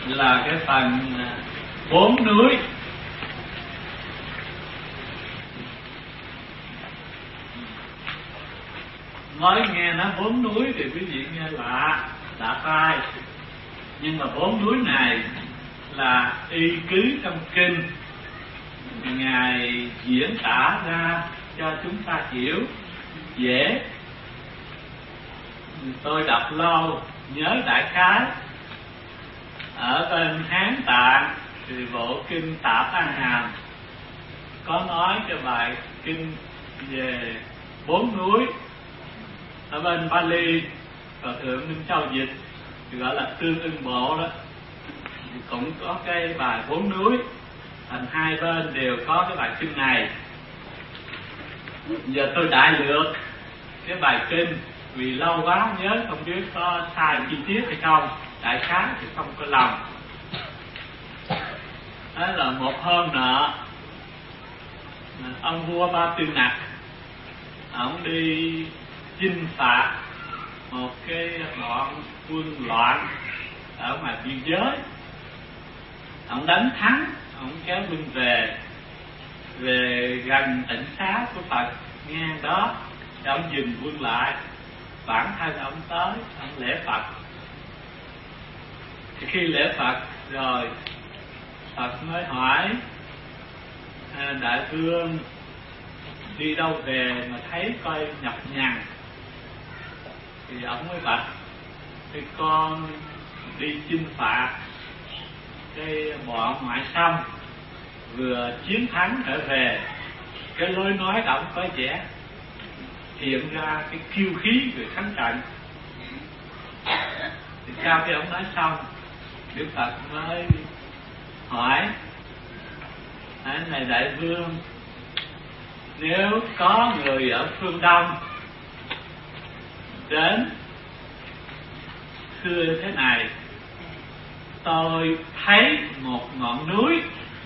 là cái phần 4 núi. Nói nghe nó 4 núi thì quý vị nghe lạ tai, nhưng mà 4 núi này là y cứ trong kinh Ngài diễn tả ra cho chúng ta hiểu dễ. Tôi đọc lâu nhớ đại khái. Ở bên Hán Tạng thì bộ kinh Tạp An Hàm có nói cái bài kinh về 4 núi. Ở bên Pali và Thượng Minh Châu dịch thì gọi là Tương Ưng Bộ đó, thì cũng có cái bài 4 núi. Thành hai bên đều có cái bài kinh này. Giờ tôi đại lược cái bài kinh, vì lâu quá nhớ không biết có sai chi tiết hay không, đại khái thì không có lòng. Đó là một hôm nọ, ông vua Ba Tư Nặc ông đi chinh phạt một cái bọn quân loạn ở ngoài biên giới. Ông đánh thắng, ông kéo quân về gần tỉnh xá của Phật ngang đó, cho ông dừng quân lại. Bản thân ông tới, ông lễ Phật. Thì khi lễ Phật rồi, Phật mới hỏi: đại vương đi đâu về mà thấy coi nhọc nhằn? Thì ông mới bạch: thì con đi chinh phạt cái bọn ngoại xâm, vừa chiến thắng trở về. Cái lối nói của ông có vẻ hiện ra cái kiêu khí về thắng trận. Thì sau khi ông nói xong, Đức Phật mới hỏi: này đại vương, nếu có người ở phương Đông đến thưa thế này: tôi thấy một ngọn núi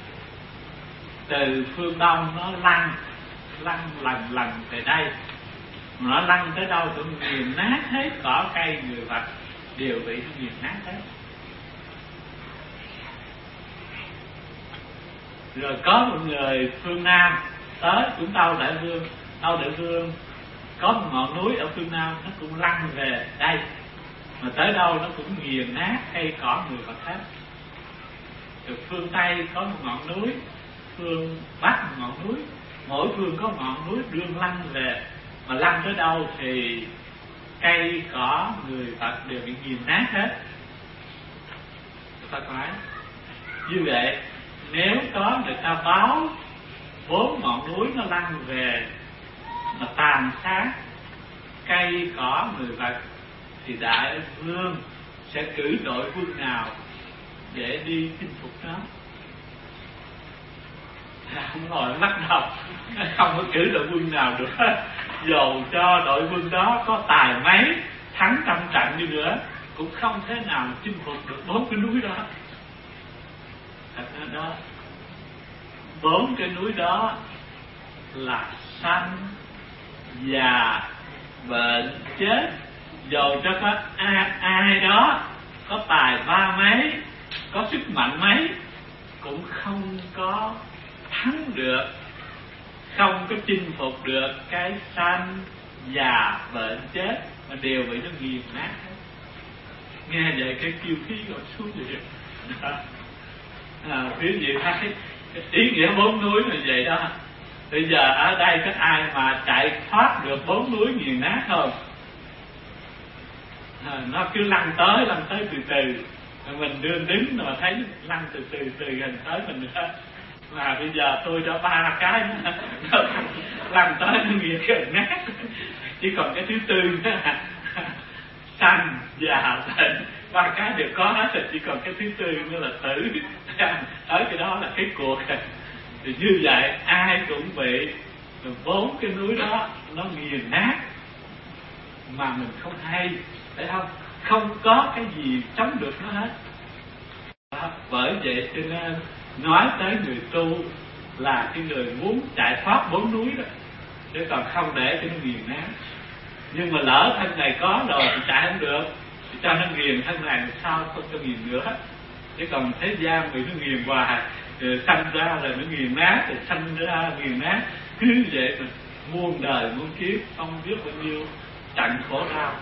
từ phương Đông nó lăn lần về đây, mà nó lăn tới đâu cũng nghiền nát hết, cỏ cây người vật đều bị nghiền nát hết. Rồi có một người phương Nam tới cũng đâu đại vương, có một ngọn núi ở phương Nam nó cũng lăn về đây, mà tới đâu nó cũng nghiền nát cây cỏ người vật hết. Rồi phương Tây có một ngọn núi, phương Bắc một ngọn núi, mỗi phương có một ngọn núi đương lăn về, mà lăn tới đâu thì cây cỏ người vật đều bị nghiền nát hết. Phật nói như vậy, nếu có người ta báo 4 ngọn núi nó lăn về mà tàn sát cây cỏ người vật, thì đại vương sẽ cử đội quân nào để đi chinh phục nó? Không ngồi lắc đầu, không có cử đội quân nào được. Dầu cho đội quân đó có tài mấy, thắng trăm trận đi nữa, cũng không thể nào chinh phục được 4 cái núi đó. Thật ra đó, 4 cái núi đó là sanh, già, bệnh, chết. Dầu cho có ai đó có tài ba mấy, có sức mạnh mấy, cũng không có thắng được, không có chinh phục được cái sanh, già, bệnh, chết, mà đều bị nó nghiền nát hết. Nghe vậy cái kiêu khí gọi xuống vậy. Quý vị thấy cái ý nghĩa 4 núi là vậy đó. Bây giờ ở đây có ai mà chạy thoát được 4 núi nghiền nát không? Nó cứ lăn tới từ từ, mình đứng mà thấy lăn từ từ gần tới mình nữa. Mà bây giờ tôi cho 3 cái nó lăn tới nó nghiền gần nát, chỉ còn cái thứ tư nữa là sanh, già, bệnh, 3 cái đều có hết rồi, chỉ còn cái thứ tư nữa là tử. Ở cái đó là cái cuộc. Thì như vậy ai cũng bị 4 cái núi đó nó nghiền nát mà mình không hay, phải không? Không có cái gì chống được nó hết. Bởi vậy cho nên nói tới người tu là cái người muốn chạy thoát 4 núi đó, chứ còn không để cho nó nghiền nát. Nhưng mà lỡ thân này có rồi thì chạy không được, thì cho nó nghiền thân này sao không cho nghiền nữa. Chứ còn thế gian vì nó nghiền hoài, rồi sanh ra rồi nó nghiền nát, rồi sanh ra nghiền nát, cứ vậy mà muôn đời muôn kiếp không biết bao nhiêu trận khổ đau.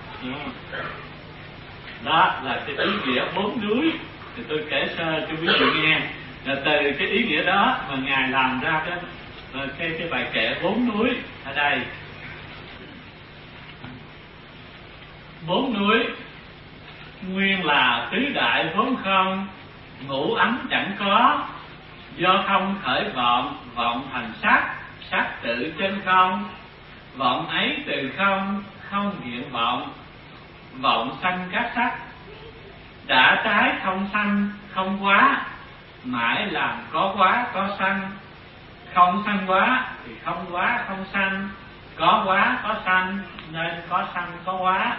Đó là cái ý nghĩa 4 núi. Thì tôi kể sơ cho quý vị nghe. Là từ cái ý nghĩa đó mà Ngài làm ra cái bài kệ 4 núi ở đây. 4 núi nguyên là tứ đại vốn không, ngũ ấm chẳng có, do không khởi vọng, vọng thành sắc, sắc tự chân không, vọng ấy từ không, không hiện vọng, vọng sanh các sắc, đã trái không sanh không quá, mãi làm có quá có sanh, không sanh quá thì không quá không sanh, có quá có sanh nên có sanh có quá.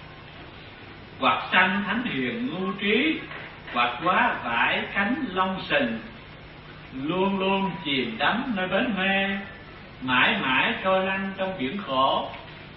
Hoặc sanh thánh hiền ngu trí, hoặc quá vải cánh long sình, luôn luôn chìm đắm nơi bến mê, mãi mãi trôi lăn trong biển khổ.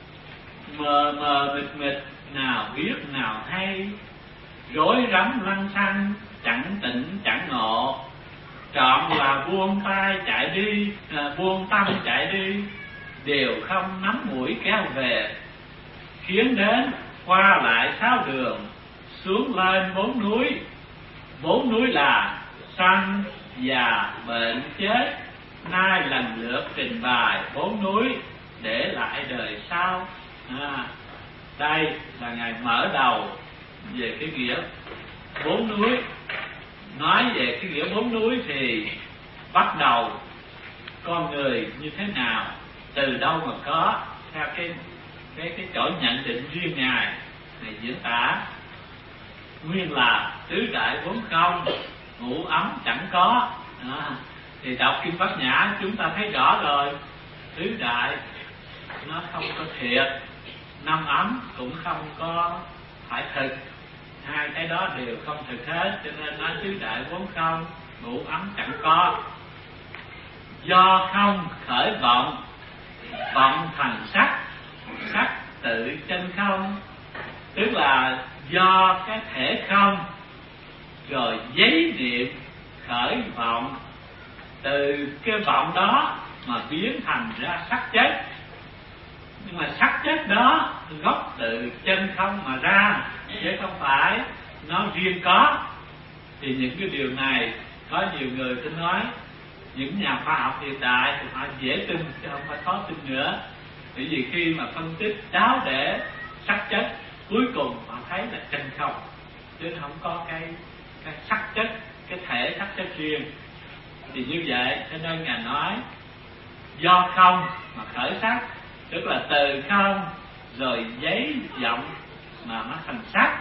Mờ mờ mịt mịt nào biết nào hay, rối rắm lăng xăng chẳng tỉnh chẳng ngộ, trọn là buông tay chạy đi, buông tâm chạy đi, đều không nắm mũi kéo về, khiến đến qua lại 6 đường, xuống lên 4 núi. 4 núi là sanh, già, bệnh, chết, nay lần lượt trình bày 4 núi để lại đời sau. Đây là Ngài mở đầu về cái nghĩa 4 núi. Nói về cái nghĩa 4 núi thì bắt đầu con người như thế nào, từ đâu mà có, theo cái chỗ nhận định riêng Ngài diễn tả. Nguyên là tứ đại vốn không, ngũ ấm chẳng có. Thì đọc Kinh Bát Nhã chúng ta thấy rõ rồi, tứ đại nó không có thiệt, 5 ấm cũng không có phải thực, hai cái đó đều không thực hết, cho nên nói tứ đại vốn không, ngũ ấm chẳng có. Do không khởi vọng, vọng thành sắc, sắc tự chân không, tức là do cái thể không rồi giấy niệm khởi vọng, từ cái vọng đó mà biến thành ra sắc chất. Nhưng mà sắc chất đó gốc từ chân không mà ra, chứ không phải nó riêng có. Thì những cái điều này có nhiều người tin nói, những nhà khoa học hiện đại thì họ dễ tin chứ không phải khó tin nữa. Bởi vì khi mà phân tích đáo để sắc chất, cuối cùng họ thấy là chân không, chứ không có cái sắc chất, cái thể sắc chất riêng. Thì như vậy cho nên Ngài nói do không mà khởi sắc, tức là từ không rồi giấy vọng mà nó thành sắc.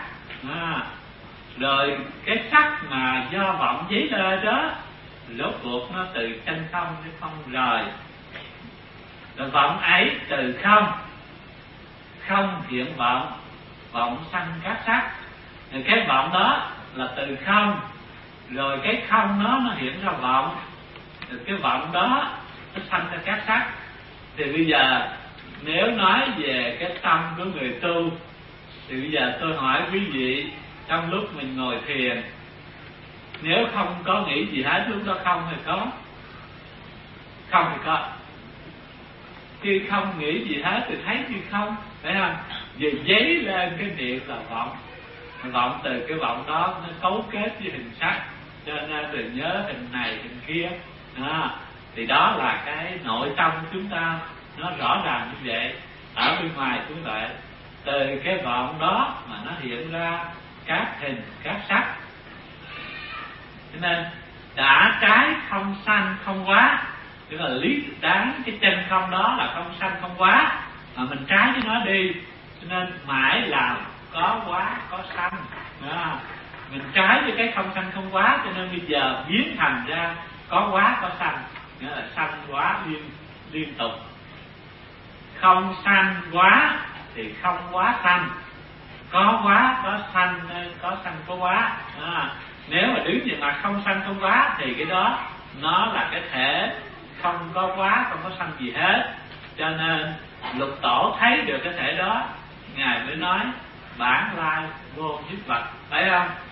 Rồi cái sắc mà do vọng giấy lên đó, rốt cuộc nó từ chân không chứ không rời. Rồi vọng ấy từ không, không hiện vọng, vọng sanh các sắc. Rồi cái vọng đó là từ không, rồi cái không nó hiện ra vọng, rồi cái vọng đó nó sanh ra các sắc. Thì bây giờ nếu nói về cái tâm của người tu, thì bây giờ tôi hỏi quý vị, trong lúc mình ngồi thiền, nếu không có nghĩ gì hết, lúc đó không hay có? Không thì có. Khi không nghĩ gì hết thì thấy như không, phải không? Giờ giấy lên cái niệm là vọng, vọng từ cái vọng đó nó cấu kết với hình sắc, cho nên từ nhớ hình này hình kia. Thì đó là cái nội tâm chúng ta nó rõ ràng như vậy. Ở bên ngoài cũng vậy, từ cái vọng đó mà nó hiện ra các hình các sắc. Cho nên đã trái không sanh không quá, tức là lý đáng cái chân không đó là không sanh không quá, mà mình trái với nó đi, cho nên mãi làm có quá có sanh. Mình trái với cái không sanh không quá, cho nên bây giờ biến thành ra có quá có sanh, nghĩa là sanh quá liên tục. Không sanh quá thì không quá sanh, có quá có sanh nên có sanh có quá. Nếu mà đứng về mặt không sanh không quá thì cái đó nó là cái thể không có quá không có sanh gì hết. Cho nên Lục Tổ thấy được cái thể đó, Ngài mới nói bản lai vô nhất vật, phải không?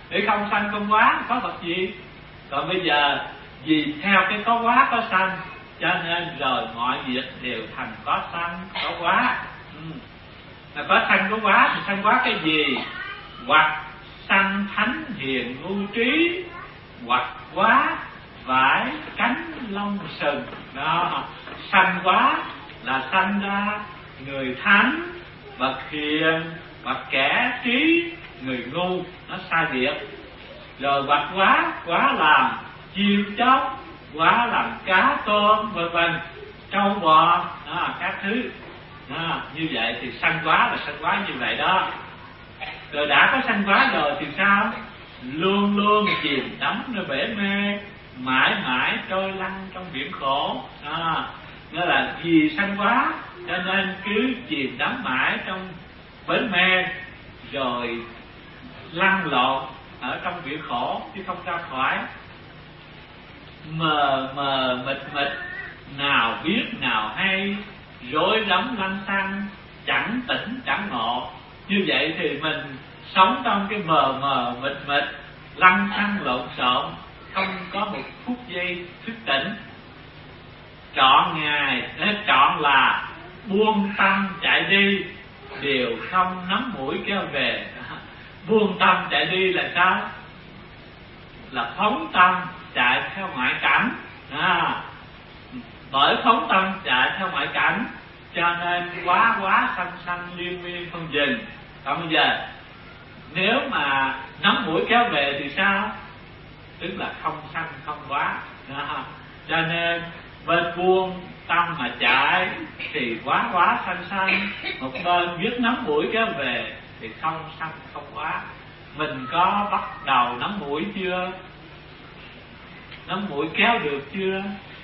Để không sanh không quá có vật gì. Còn bây giờ vì theo cái có quá có sanh, cho nên rồi mọi việc đều thành có sanh có quá. Là có sanh có quá thì sanh quá cái gì? Hoặc sanh thánh hiền ngu trí, hoặc quá vải cánh lông sừng. Đó, sanh quá là sanh ra người thánh, bậc hiền, bậc kẻ trí, người ngu, nó sai biệt. Rồi hoặc quá làm chim chóc, quá làm cá tôm vân vân, trâu bò, các thứ. Như vậy thì sanh quá là sanh quá như vậy đó. Rồi đã có sanh quá rồi thì sao? Luôn luôn chìm đắm nơi bể mê, mãi mãi trôi lăn trong biển khổ. Nghĩa là vì sanh quá cho nên cứ chìm đắm mãi trong bể mê, rồi lăn lộn ở trong biển khổ chứ không ra khỏi. Mờ mờ mịt mịt, nào biết nào hay, rối rắm lăng xăng, chẳng tỉnh chẳng ngộ. Như vậy thì mình sống trong cái mờ mờ mịt mịt, lăng xăng lộn xộn, không có một phút giây thức tỉnh. Trọn ngày, trọn là buông tâm chạy đi, đều không nắm mũi kéo về. Buông tâm chạy đi là sao? Là phóng tâm chạy theo ngoại cảnh. Bởi phóng tâm chạy theo ngoại cảnh cho nên quá sanh sanh liên miên không dừng. Còn bây giờ nếu mà nắm mũi kéo về thì sao? Tức là không sanh không quá. Cho nên bên buông tâm mà chạy thì quá sanh sanh, một bên biết nắm mũi kéo về thì không sanh không quá. Mình có bắt đầu nắm mũi chưa? Nắm mũi kéo được chưa?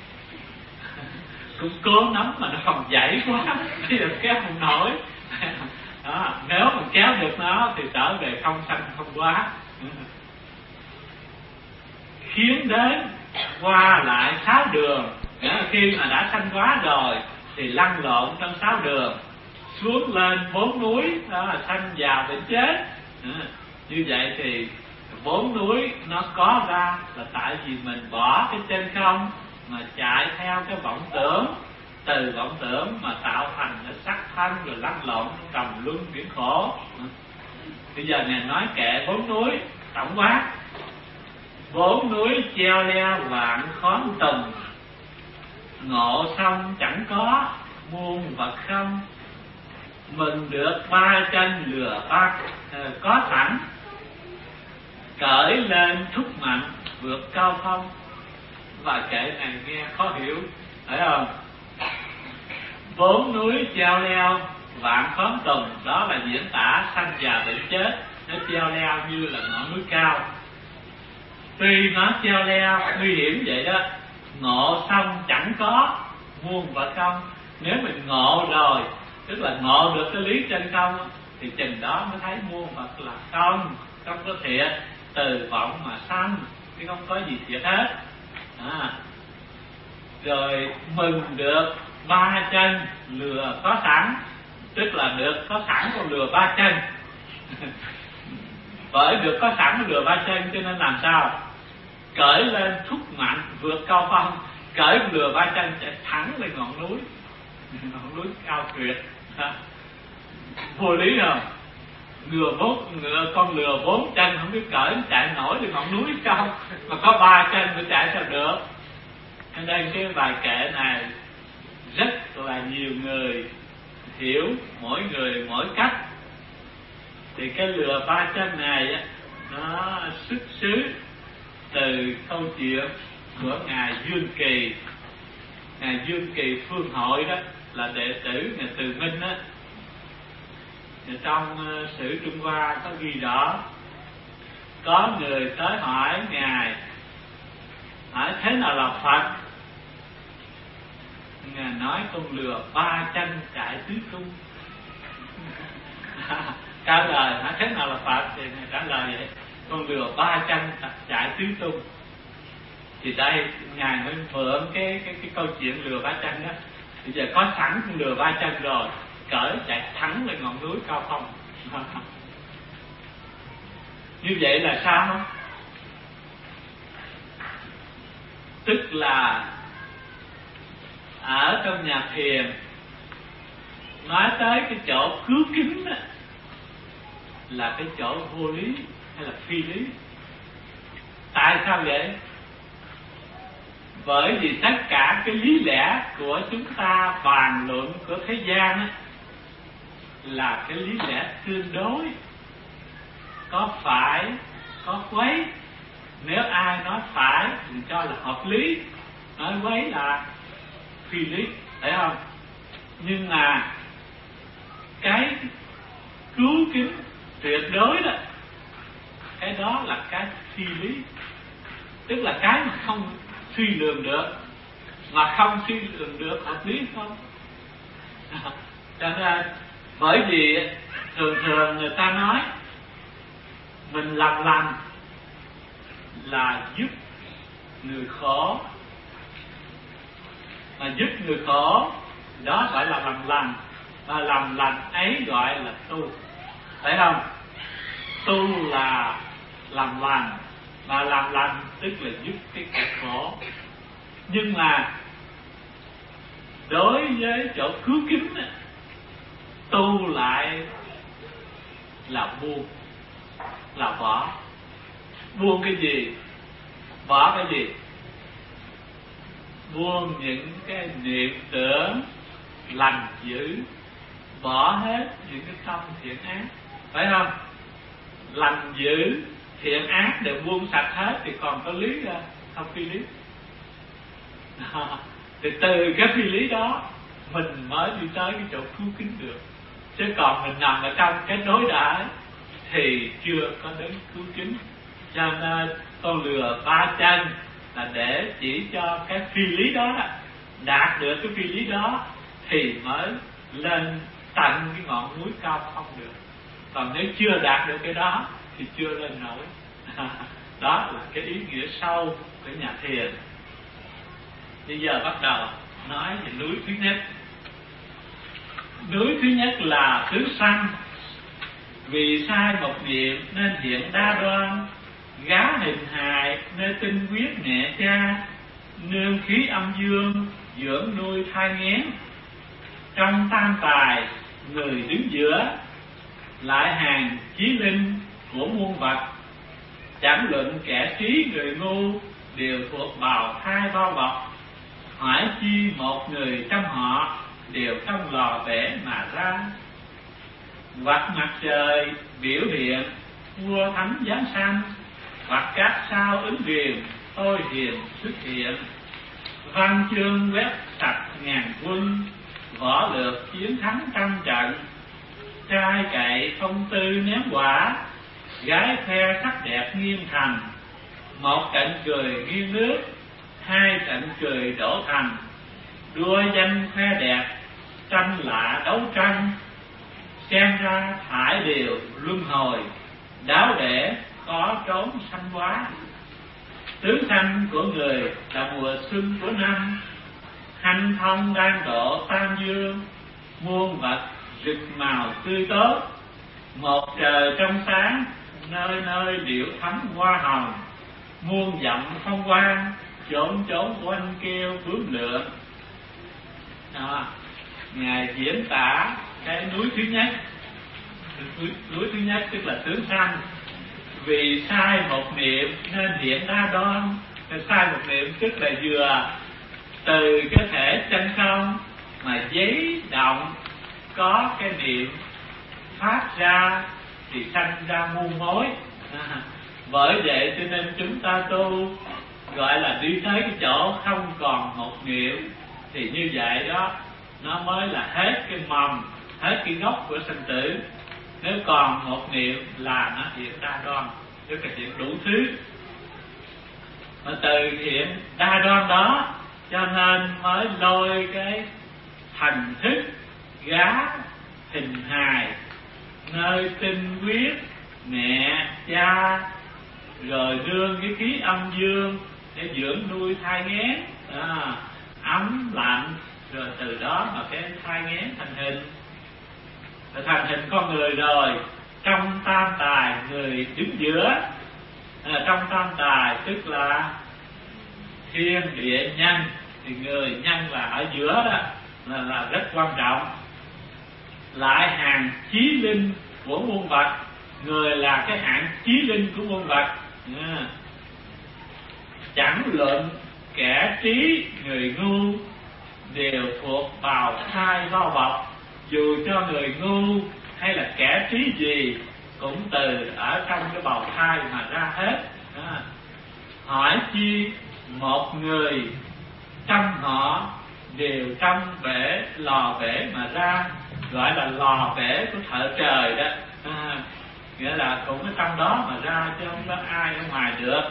Cũng cố nắm mà nó còn dãy quá thì kéo không nổi. Nếu mà kéo được nó thì trở về không sanh không quá. Khiến đến qua lại 6 đường. Khi mà đã sanh quá rồi thì lăn lộn trong 6 đường, xuống lên 4 núi, đó là sanh già bệnh chết. Như vậy thì 4 núi nó có ra là tại vì mình bỏ cái trên không mà chạy theo cái vọng tưởng, từ vọng tưởng mà tạo thành cái sắc thân, rồi lăn lộn trong trầm luân biển khổ. Bây giờ Ngài nói kệ 4 núi tổng quát. 4 núi treo leo vạn khóm tùng, ngộ xong chẳng có muôn vật không. Mình được 3 chân lừa bắt có sẵn, cởi lên thúc mạnh vượt cao phong. Và kệ này nghe khó hiểu, phải không? 4 núi treo leo vạn khóm tùng, đó là diễn tả sanh già bệnh chết. Nó treo leo như là ngọn núi cao. Tuy nó treo leo nguy hiểm vậy đó, ngộ xong chẳng có muôn vật không. Nếu mình ngộ rồi, tức là ngộ được cái lý trên không, thì chừng đó mới thấy muôn vật là không có thiệt, từ vọng mà sanh, chứ không có gì thiệt hết. Rồi mừng được 3 chân lừa có sẵn, tức là được có sẵn con lừa 3 chân. Bởi được có sẵn lừa 3 chân cho nên làm sao? Cởi lên thúc mạnh vượt cao phong. Cởi lừa 3 chân chạy thẳng lên ngọn núi, ngọn núi cao tuyệt. Vô lý không? Con lừa 4 chân không biết cởi chạy nổi lên ngọn núi cao, mà có 3 chân mới chạy sao được. Cho nên cái bài kệ này rất là nhiều người hiểu, mỗi người mỗi cách. Thì cái lừa 3 chân này á, nó xuất xứ từ câu chuyện của Ngài Dương Kỳ. Ngài Dương Kỳ Phương Hội đó là đệ tử Ngài Từ Minh đó. Trong sử Trung Hoa có ghi rõ, có người tới hỏi Ngài, hỏi thế nào là Phật? Ngài nói con lừa 3 chân chạy tứ tung. Trả lời hỏi thế nào là Phật thì Ngài trả lời vậy, con lừa 3 chân chạy tứ tung. Thì đây Ngài mới mượn cái câu chuyện lừa 3 chân đó. Bây giờ có sẵn con lừa 3 chân rồi, cởi chạy thẳng lên ngọn núi cao phong. Như vậy là sao? Tức là ở trong nhà thiền nói tới cái chỗ cứu kính đó, là cái chỗ vô lý hay là phi lý. Tại sao vậy? Bởi vì tất cả cái lý lẽ của chúng ta bàn luận của thế gian á, là cái lý lẽ tương đối, có phải, có quấy. Nếu ai nói phải thì cho là hợp lý, nói quấy là phi lý, phải không? Nhưng mà cái cứu kính tuyệt đối đó, cái đó là cái phi lý, tức là cái mà không suy lường được. Mà không suy lường được hợp lý không? Cho nên bởi vì thường thường người ta nói mình làm lành là giúp người khổ, mà giúp người khổ đó phải là làm lành, và làm lành ấy gọi là tu, phải không? Tu là làm lành, mà làm lành tức là giúp cái kẻ khổ. Nhưng mà đối với chỗ cứu kính, tu lại là buông, là bỏ. Buông cái gì? Bỏ cái gì? Buông những cái niệm tưởng lành dữ, bỏ hết những cái tâm thiện ác, phải không? Lành dữ thiện ác đều buông sạch hết thì còn có lý ra, không phi lý. Thì từ cái phi lý đó mình mới đi tới cái chỗ cứu kính được. Chứ còn mình nằm ở trong cái đối đãi thì chưa có đến cứu kính. Cho nên con lừa ba chân là để chỉ cho cái phi lý đó, đạt được cái phi lý đó thì mới lên tận cái ngọn núi cao không được. Còn nếu chưa đạt được cái đó thì chưa lên nổi. Đó là cái ý nghĩa sâu của nhà thiền. Bây giờ bắt đầu nói về núi thứ nhất. Núi thứ nhất là tứ sanh. Vì sai một niệm nên hiện đa đoan, gá hình hài nơi tinh huyết mẹ cha, nương khí âm dương dưỡng nuôi thai nghén. Trong tam tài người đứng giữa, lại hàng chí linh của muôn vật. Chẳng luận kẻ trí người ngu, đều thuộc bào thai bao bọc. Hỏi chi một người trong họ, đều trong lò bể mà ra. Hoặc mặt trời biểu hiện, vua thánh giáng sanh. Hoặc các sao ứng viền, tôi hiền xuất hiện. Văn chương quét sạch ngàn quân, võ lược chiến thắng trăm trận. Trai cậy phong tư ném quả, gái khoe sắc đẹp nghiêm thành. Một trận cười nghiêng nước, hai trận cười đổ thành. Đua danh khoe đẹp, tranh lạ đấu tranh. Xem ra thải đều luân hồi, đáo để khó trốn sanh hóa. Tướng sanh của người là mùa xuân của năm, hanh thông đang độ tam dương. Muôn vật rực màu tươi tốt, một trời trong sáng, nơi nơi điệu thắm hoa hồng. Muôn dặm phong quang, chốn chốn quanh kêu bướm lượn. Đó, Ngài diễn tả cái núi thứ nhất. Núi thứ nhất tức là tướng sanh. Vì sai một niệm nên hiện đa đoan. Sai một niệm tức là vừa từ cái thể chân không mà giấy động có cái niệm phát ra thì sanh ra muôn mối. Bởi vậy cho nên chúng ta tu gọi là đi tới cái chỗ không còn một niệm, thì như vậy đó nó mới là hết cái mầm, hết cái gốc của sinh tử. Nếu còn một niệm là nó hiện đa đoan, tức là hiện đủ thứ. Mà từ hiện đa đoan đó cho nên mới lôi cái thành thức gá hình hài nơi tinh huyết mẹ cha, rồi nương cái khí âm dương để dưỡng nuôi thai nghén, ấm lạnh, rồi từ đó mà cái thai nghén thành hình. Rồi thành hình con người rồi trong tam tài người đứng giữa. Trong tam tài tức là thiên địa nhân, thì người nhân là ở giữa đó, là rất quan trọng. Lại hàng chí linh của muôn vật, người là cái hạng chí linh của muôn vật. Chẳng luận kẻ trí người ngu, đều thuộc bào thai bao bọc. Dù cho người ngu hay là kẻ trí gì cũng từ ở trong cái bào thai mà ra hết. Hỏi chi một người trăm họ đều trong bể lò bể mà ra, gọi là lò bể của thợ trời đó. Nghĩa là cũng ở trong đó mà ra, chứ không có ai ở ngoài được.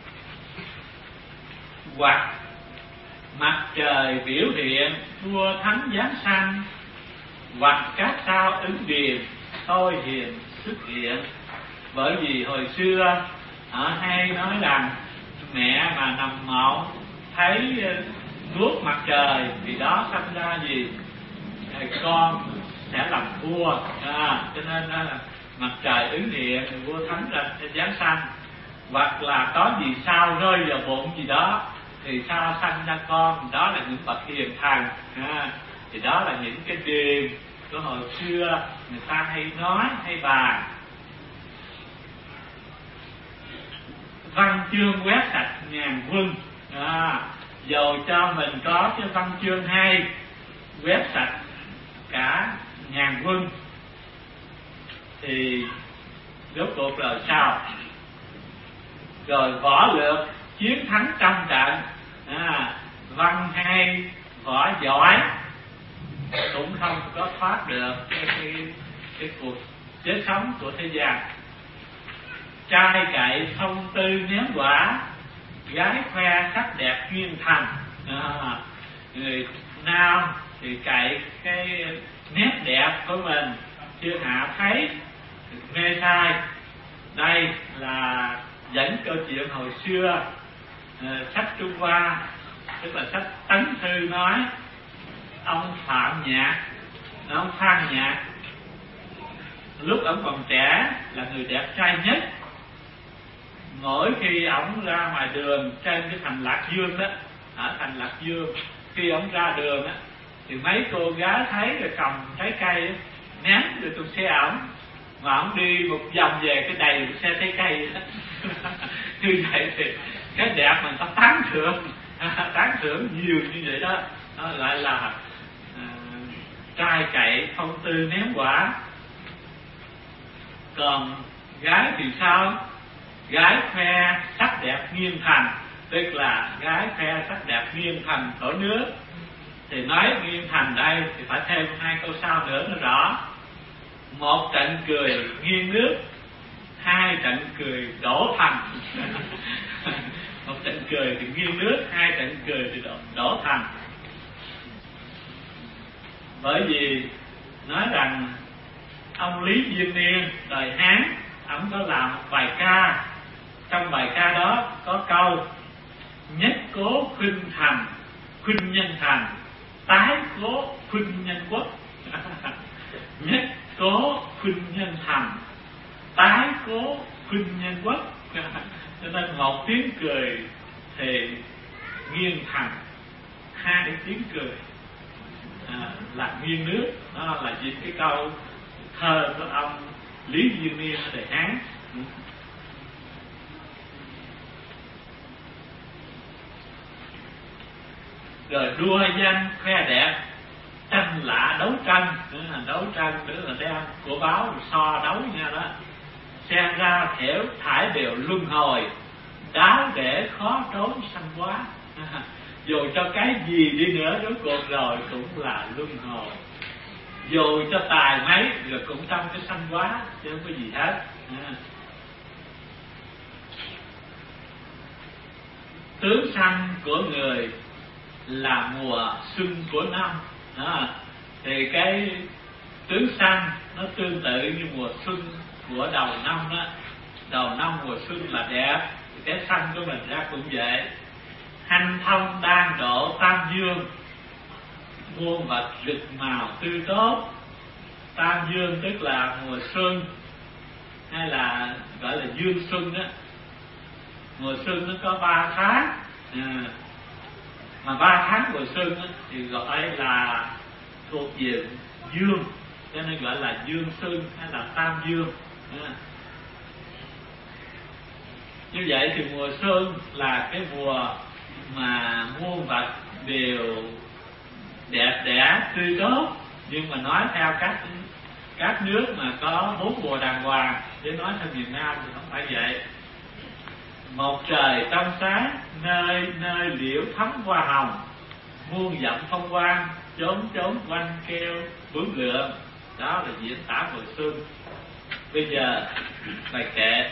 Hoặc mặt trời biểu hiện vua thánh giáng sanh, hoặc các sao ứng điềm tôi hiền xuất hiện. Bởi vì hồi xưa họ hay nói rằng mẹ mà nằm mộng thấy nuốt mặt trời thì đó sanh ra gì, con sẽ làm vua. Cho nên là mặt trời ứng hiện thì vua thánh ra giáng sanh. Hoặc là có gì sao rơi vào bụng gì đó thì sao sanh ra con, đó là những bậc hiền thần. Thì đó là những cái điều của hồi xưa người ta hay nói hay bàn. Văn chương quét sạch ngàn quân. Dầu cho mình có cái văn chương hay, quét sạch cả ngàn quân thì rốt cuộc là sao? Rồi võ lược chiến thắng trăm trận. Văn hay võ giỏi cũng không có thoát được cái cuộc chết sống của thế gian. Trai cậy thông tư ném quả, gái khoe sắc đẹp nghiêng thành. Người nam thì cậy cái nét đẹp của mình chưa hạ thấy mê sai. Đây là dẫn câu chuyện hồi xưa sách Trung Hoa, tức là sách Tấn Thư nói ông Phạm Nhạc, ông Phan Nhạc lúc ông còn trẻ là người đẹp trai nhất. Mỗi khi ông ra ngoài đường trên cái thành Lạc Dương đó, ở thành Lạc Dương, khi ông ra đường á thì mấy cô gái thấy rồi cầm trái cây đó, ném rồi tụi xe ổng, mà ổng đi một vòng về cái đầy xe trái cây đó. Như vậy thì cái đẹp mình ta tán thưởng nhiều như vậy đó. Đó lại là trai cậy phong tư ném quả. Còn gái thì sao? Gái khoe sắc đẹp nghiêng thành, tức là gái khoe sắc đẹp nghiêng thành thổ nước. Thì nói nghiêng thành đây thì phải thêm hai câu sau nữa nó rõ. Một trận cười nghiêng nước, hai trận cười đổ thành. Một trận cười thì nghiêng nước, hai trận cười thì đổ thành. Bởi vì nói rằng ông Lý Diên Niên đời Hán, ông có làm một bài ca. Trong bài ca đó có câu: nhất cố khuynh thành, khuynh nhân thành, tái cố khuynh nhân quốc. Nhất cố khuynh nhân thành, tái cố khuynh nhân quốc. Cho nên một tiếng cười thì nghiêng thành, hai tiếng cười là nghiêng nước. Đó là những cái câu thơ của ông Lý Diên Niên ở đời Hán. Rồi đua danh khoe đẹp, tranh lạ đấu tranh. Đấu tranh tức là đem của báo rồi so đấu nha đó. Xem ra thểu thải đều luân hồi, đáo để khó trốn sanh quá. Dù cho cái gì đi nữa rốt cuộc rồi cũng là luân hồi. Dù cho tài mấy rồi cũng trong cái sanh quá, chứ không có gì hết. Tướng sanh của người là mùa xuân của năm. Thì cái tướng sanh nó tương tự như mùa xuân của đầu năm đó. Đầu năm mùa xuân là đẹp, thì cái sanh của mình ra cũng vậy. Hanh thông đang độ tam dương, muôn vật rực màu tươi tốt. Tam dương tức là mùa xuân, hay là gọi là dương xuân đó. Mùa xuân nó có 3 tháng, mà 3 tháng mùa xuân đó, thì gọi là thuộc về dương, cho nên gọi là dương xuân hay là tam dương. Như vậy thì mùa xuân là cái mùa mà muôn vật đều đẹp đẽ tươi tốt, nhưng mà nói theo các nước mà có 4 mùa đàng hoàng, để nói theo miền Nam thì không phải vậy. Một trời trong sáng, nơi nơi liễu thắm hoa hồng, muôn dặm phong quang, chốn chốn quanh keo bướm lượn. Đó là diễn tả mùa xuân. Bây giờ bài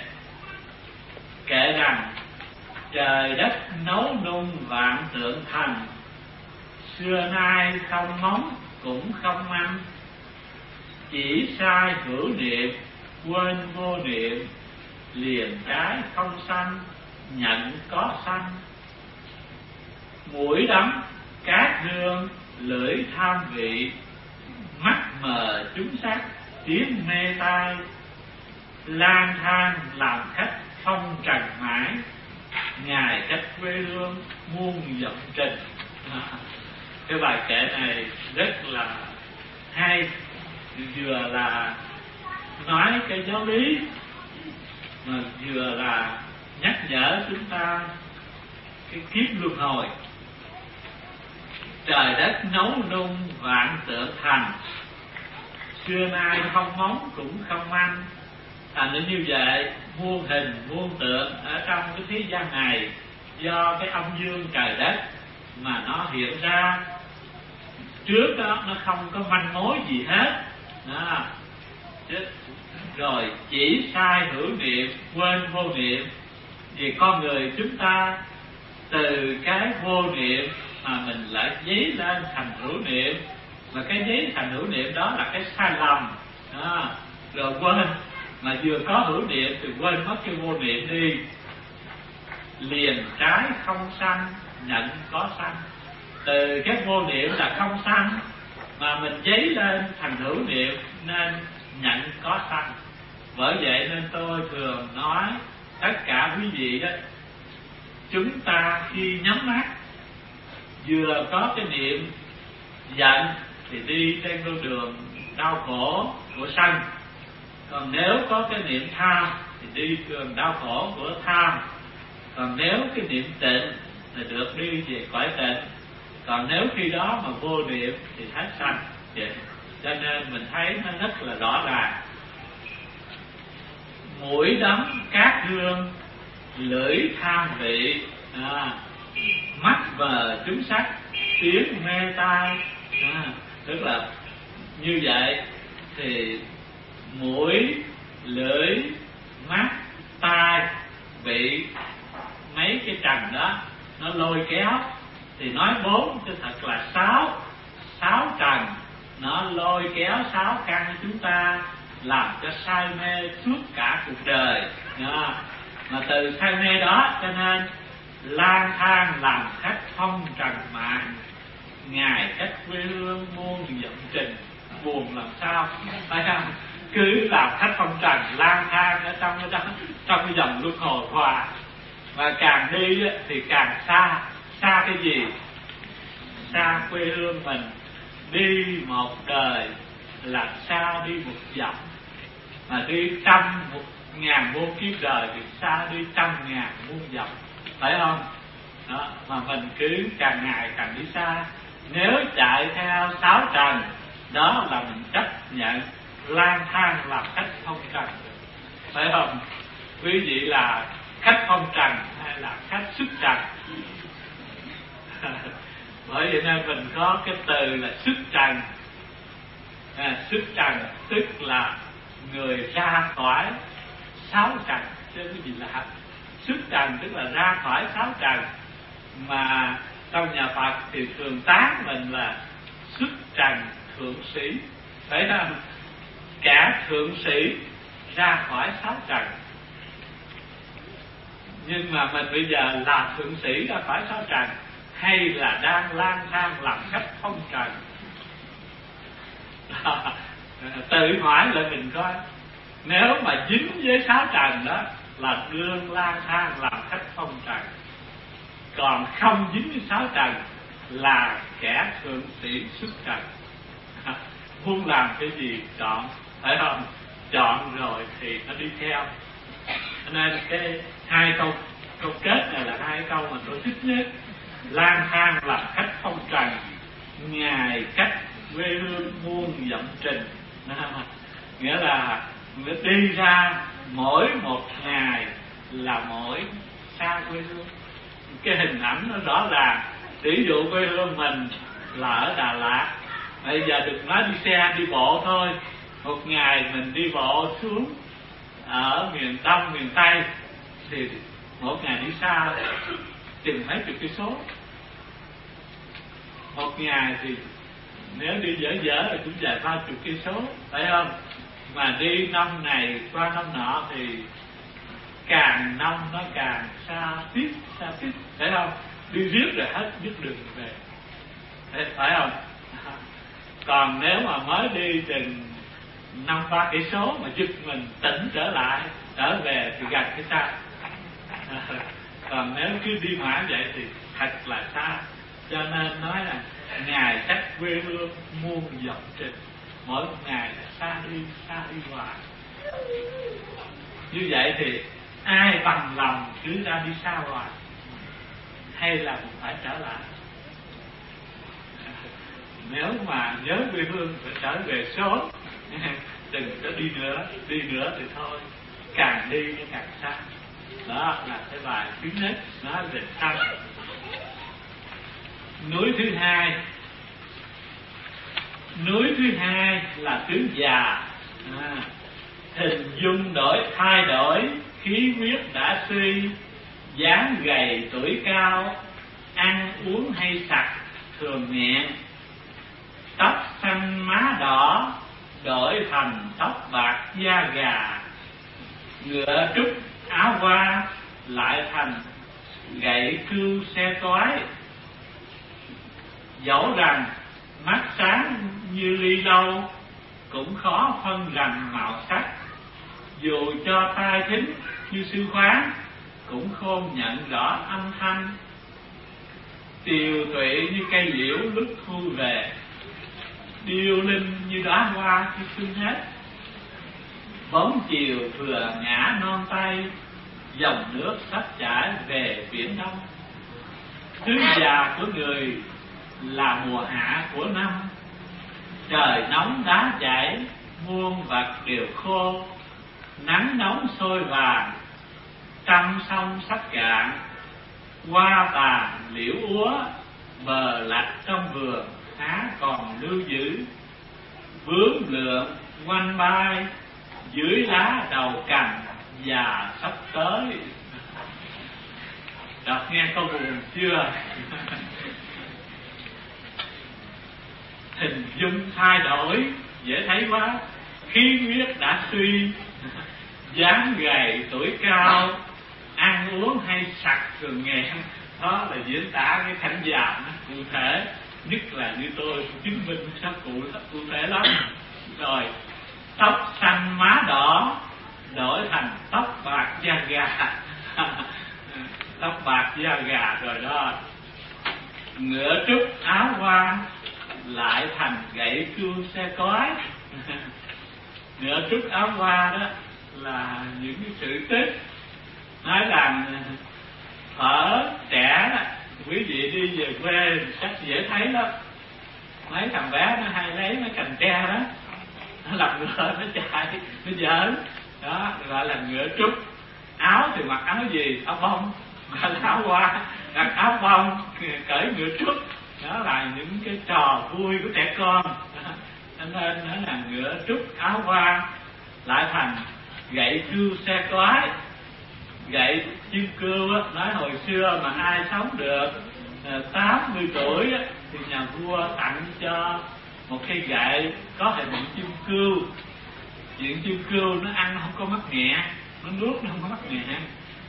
kể rằng trời đất nấu nung vạn tượng thành, xưa nay không móng cũng không ăn, chỉ sai hữu niệm quên vô niệm, liền trái không sanh nhận có sanh. Mũi đắng cát hương, lưỡi tham vị, mắt mờ chúng sắc tiếng mê tai, lang thang làm khách phong trần mãi, ngài cách quê hương muôn vọng trình. Cái bài kể này rất là hay, vừa là nói cái giáo lý mà vừa là nhắc nhở chúng ta cái kiếp luân hồi. Trời đất nấu nung vạn tượng thành, xưa nay không móng cũng không ăn. Thành nên như vậy, muôn hình muôn tượng ở trong cái thế gian này, do cái âm dương trời đất mà nó hiện ra. Trước đó nó không có manh mối gì hết đó. Rồi chỉ sai hữu niệm quên vô niệm. Vì con người chúng ta từ cái vô niệm mà mình lại dấy lên thành hữu niệm, mà cái dấy thành hữu niệm đó là cái sai lầm đó. Rồi quên, mà vừa có hữu niệm thì quên mất cái vô niệm đi, liền trái không sanh nhận có sanh. Từ cái vô niệm là không sanh mà mình dấy lên thành hữu niệm nên nhận có sanh. Bởi vậy nên tôi thường nói tất cả quý vị đó, chúng ta khi nhắm mắt vừa có cái niệm giận thì đi trên con đường đau khổ của sân. Còn nếu có cái niệm tham thì đi đường đau khổ của tham. Còn nếu cái niệm tịnh thì được đi về cõi tịnh. Còn nếu khi đó mà vô niệm thì hết sanh. Cho nên mình thấy nó rất là rõ ràng. Mũi đắng cát hương, lưỡi tham vị, mắt mờ trúng sắc, tiếng mê tai. Tức là như vậy thì mũi, lưỡi, mắt, tai, vị, mấy cái trần đó nó lôi kéo. Thì nói 4 chứ thật là 6 trần nó lôi kéo 6 căn của chúng ta, làm cho say mê suốt cả cuộc đời. Mà từ say mê đó cho nên lang thang làm khách phong trần mạng, ngài cách quê hương muôn vọng trình. Buồn làm sao, phải không? Cứ làm khách phong trần lang thang ở trong cái dòng luân hồi hòa. Và càng đi thì càng xa. Xa cái gì? Xa quê hương mình. Đi một đời là xa đi một dặm, mà đi 100.000 muôn kiếp đời thì xa đi 100.000 muôn dặm, phải không? Đó, mà mình cứ càng ngày càng đi xa. Nếu chạy theo 6 trần, đó là mình chấp nhận lang thang làm khách phong trần, phải không? Quý vị là khách phong trần hay là khách xuất trần? Bởi vậy nên mình có cái từ là xuất trần. Xuất trần tức là người ra khỏi 6 trần, chứ cái gì là xuất trần tức là ra khỏi 6 trần. Mà trong nhà Phật thì thường tán mình là xuất trần thượng sĩ, phải không? Cả thượng sĩ ra khỏi 6 trần. Nhưng mà mình bây giờ là thượng sĩ ra khỏi 6 trần, hay là đang lang thang làm khách phong trần? Tự hỏi lại mình coi. Nếu mà dính với sáu trần đó là đương lang thang làm khách phong trần. Còn không dính với sáu trần là kẻ thượng sĩ xuất trần. Muốn làm cái gì chọn, phải không? Chọn rồi thì nó đi theo. Nên cái hai câu kết này là hai câu mà tôi thích nhất. Lang thang làm khách phong trần, ngài cách quê hương muôn dặm trình. Nghĩa là đi ra mỗi một ngày là mỗi xa quê hương. Cái hình ảnh nó rõ ràng. Ví dụ quê hương mình là ở Đà Lạt, bây giờ đừng nói đi xe, đi bộ thôi. Một ngày mình đi bộ xuống ở miền Đông, miền Tây thì một ngày đi xa chừng mấy chục cây số. Một ngày thì nếu đi dở thì cũng dài 30 cây số, phải không? Mà đi năm này qua năm nọ thì càng năm nó càng xa tiếp, phải không? Đi riết rồi hết biết đường về, phải không? Còn nếu mà mới đi chừng 5-3 cây số mà giật mình tỉnh trở lại, trở về thì gần cái xa. Còn nếu cứ đi mãi vậy thì thật là xa. Cho nên nói là ngài cách quê hương muôn dặm trình, mỗi ngày là xa đi hoài. Như vậy thì ai bằng lòng cứ ra đi xa hoài, hay là cũng phải trở lại? Nếu mà nhớ quê hương phải trở về sớm, đừng có đi nữa thì thôi, càng đi nó càng xa. Đó là cái bài thứ nhất, nói về tâm. Núi thứ hai là tứ già. Hình dung thay đổi, khí huyết đã suy, dáng gầy tuổi cao, ăn uống hay sặc thường nghẹn. Tóc xanh má đỏ đổi thành tóc bạc da gà, ngựa trúc áo hoa lại thành gậy cưu xe toái. Dẫu rằng mắt sáng như ly lâu, cũng khó phân rành màu sắc. Dù cho tai thính như sư khoáng, cũng khôn nhận rõ âm thanh. Tiều tuệ như cây liễu lúc thu về, điêu linh như đóa hoa khi xuân hết. Bóng chiều vừa ngã non tay, dòng nước sắp chảy về biển đông. Tứ già của người là mùa hạ của năm, trời nóng đá chảy, muôn vật đều khô. Nắng nóng sôi vàng, trăm sông sắp cạn. Hoa tàn liễu úa, bờ lạch trong vườn há còn lưu giữ. Bướm lượn quanh bay, dưới lá đầu cành già sắp tới. Đọc nghe câu buồn chưa? Hình dung thay đổi dễ thấy quá, khí huyết đã suy, dáng gầy tuổi cao, ăn uống hay sặc thường nghẹn. Đó là diễn tả cái cảnh già cụ thể, nhất là như tôi chứng minh sao cụ thể lắm. Rồi tóc xanh má đỏ đổi thành tóc bạc da gà. Tóc bạc da gà rồi đó. Ngựa trúc áo hoa lại thành gậy cưa xe cói. Ngựa trúc áo hoa đó là những cái sự tích nói rằng ở trẻ đó, quý vị đi về quê chắc dễ thấy đó, mấy thằng bé nó hay lấy mấy cành tre đó, nó làm ngựa, nó chạy, nó giỡn đó, gọi là ngựa trúc. Áo thì mặc áo gì? Áo bông, gọi là áo hoa. Đặt áo bông cởi ngựa trúc, đó là những cái trò vui của trẻ con. Cho nên nó là ngựa trúc áo hoa lại thành gậy cưu xe toái. Gậy chim cưu á, nói hồi xưa mà ai sống được 80 tuổi á, thì nhà vua tặng cho một cây gậy có hình chim cưu. Chuyện chim cưu nó ăn không có mắc nghẹn, nó nuốt nó không có mắc nghẹn,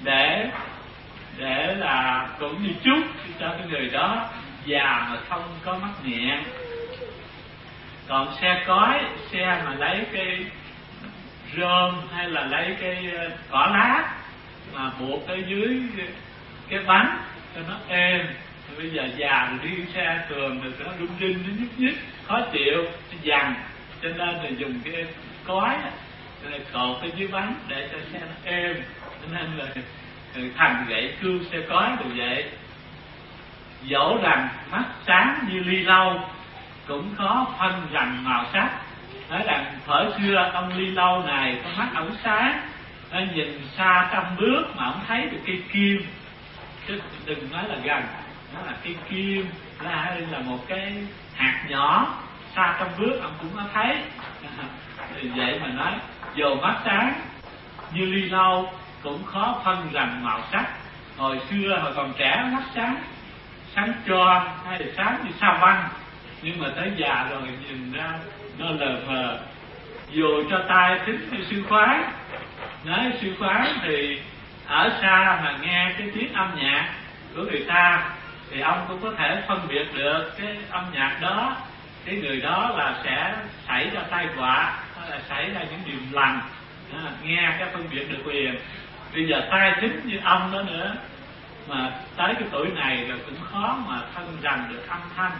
để là cũng như chúc cho cái người đó già mà không có mắc nghẹn. Còn xe cói, xe mà lấy rơm hay là lấy cái cỏ lá mà buộc ở dưới cái bánh cho nó êm. Bây giờ già rồi đi xe thường rồi nó rung rinh, nó nhức nhức khó chịu, nó dằn, cho nên là dùng cái cói rồi cột ở dưới bánh để cho xe nó êm. Cho nên là thành gậy cưa xe cói như vậy. Dẫu rằng mắt sáng như ly lâu, cũng khó phân rành màu sắc. Nói rằng thời xưa ông ly lâu này có mắt ổng sáng, nó nhìn xa trăm bước mà ông thấy được cây kim, chứ đừng nói là gần, nó là cây kim, hay là một cái hạt nhỏ xa trăm bước ông cũng có thấy. Vậy mà nói dù mắt sáng như ly lâu cũng khó phân rành màu sắc. Hồi xưa hồi còn trẻ mắt sáng tròn hay là sáng như sao băng, nhưng mà tới già rồi nhìn ra nó lờ mờ. Dù cho tai thính như sư khoái, nói sư khoái thì ở xa mà nghe cái tiếng âm nhạc của người ta thì ông cũng có thể phân biệt được cái âm nhạc đó, cái người đó là sẽ xảy ra tai họa hay là xảy ra những điều lành. Nghe cái phân biệt được liền. Bây giờ tai thính như ông đó nữa, mà tới cái tuổi này rồi cũng khó mà phân rành được âm thanh.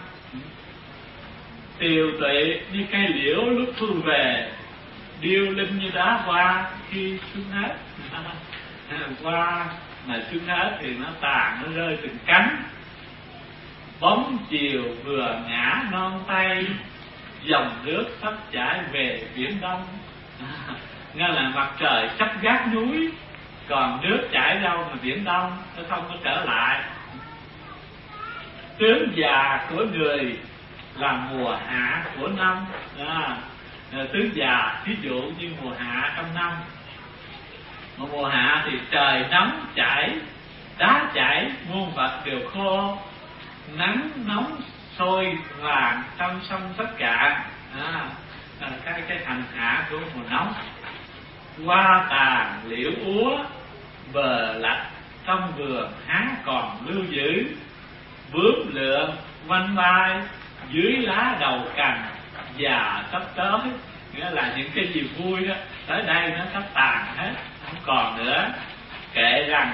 Tiều tuệ như cây liễu lúc thu về, điêu linh như đá hoa khi xuân hết. Hoa mà xuân hết thì nó tàn, nó rơi từng cánh. Bóng chiều vừa ngã non tay, dòng nước sắp chảy về biển đông. Nghe là mặt trời sắp gác núi, còn nước chảy đâu mà biển đông, nó không có trở lại. Tướng già của người là mùa hạ của năm. Tướng già ví dụ như mùa hạ trong năm. Mà mùa hạ thì trời nóng chảy, đá chảy, muôn vật đều khô, nắng nóng sôi vàng trong sông tất cả. Cái hành hạ của mùa nóng. Hoa tàn liễu úa, bờ lạch trong vườn há còn lưu giữ. Bướm lượn quanh bay dưới lá đầu cành, già sắp tới. Nghĩa là những cái gì vui đó tới đây nó sắp tàn hết, không còn nữa. Kể rằng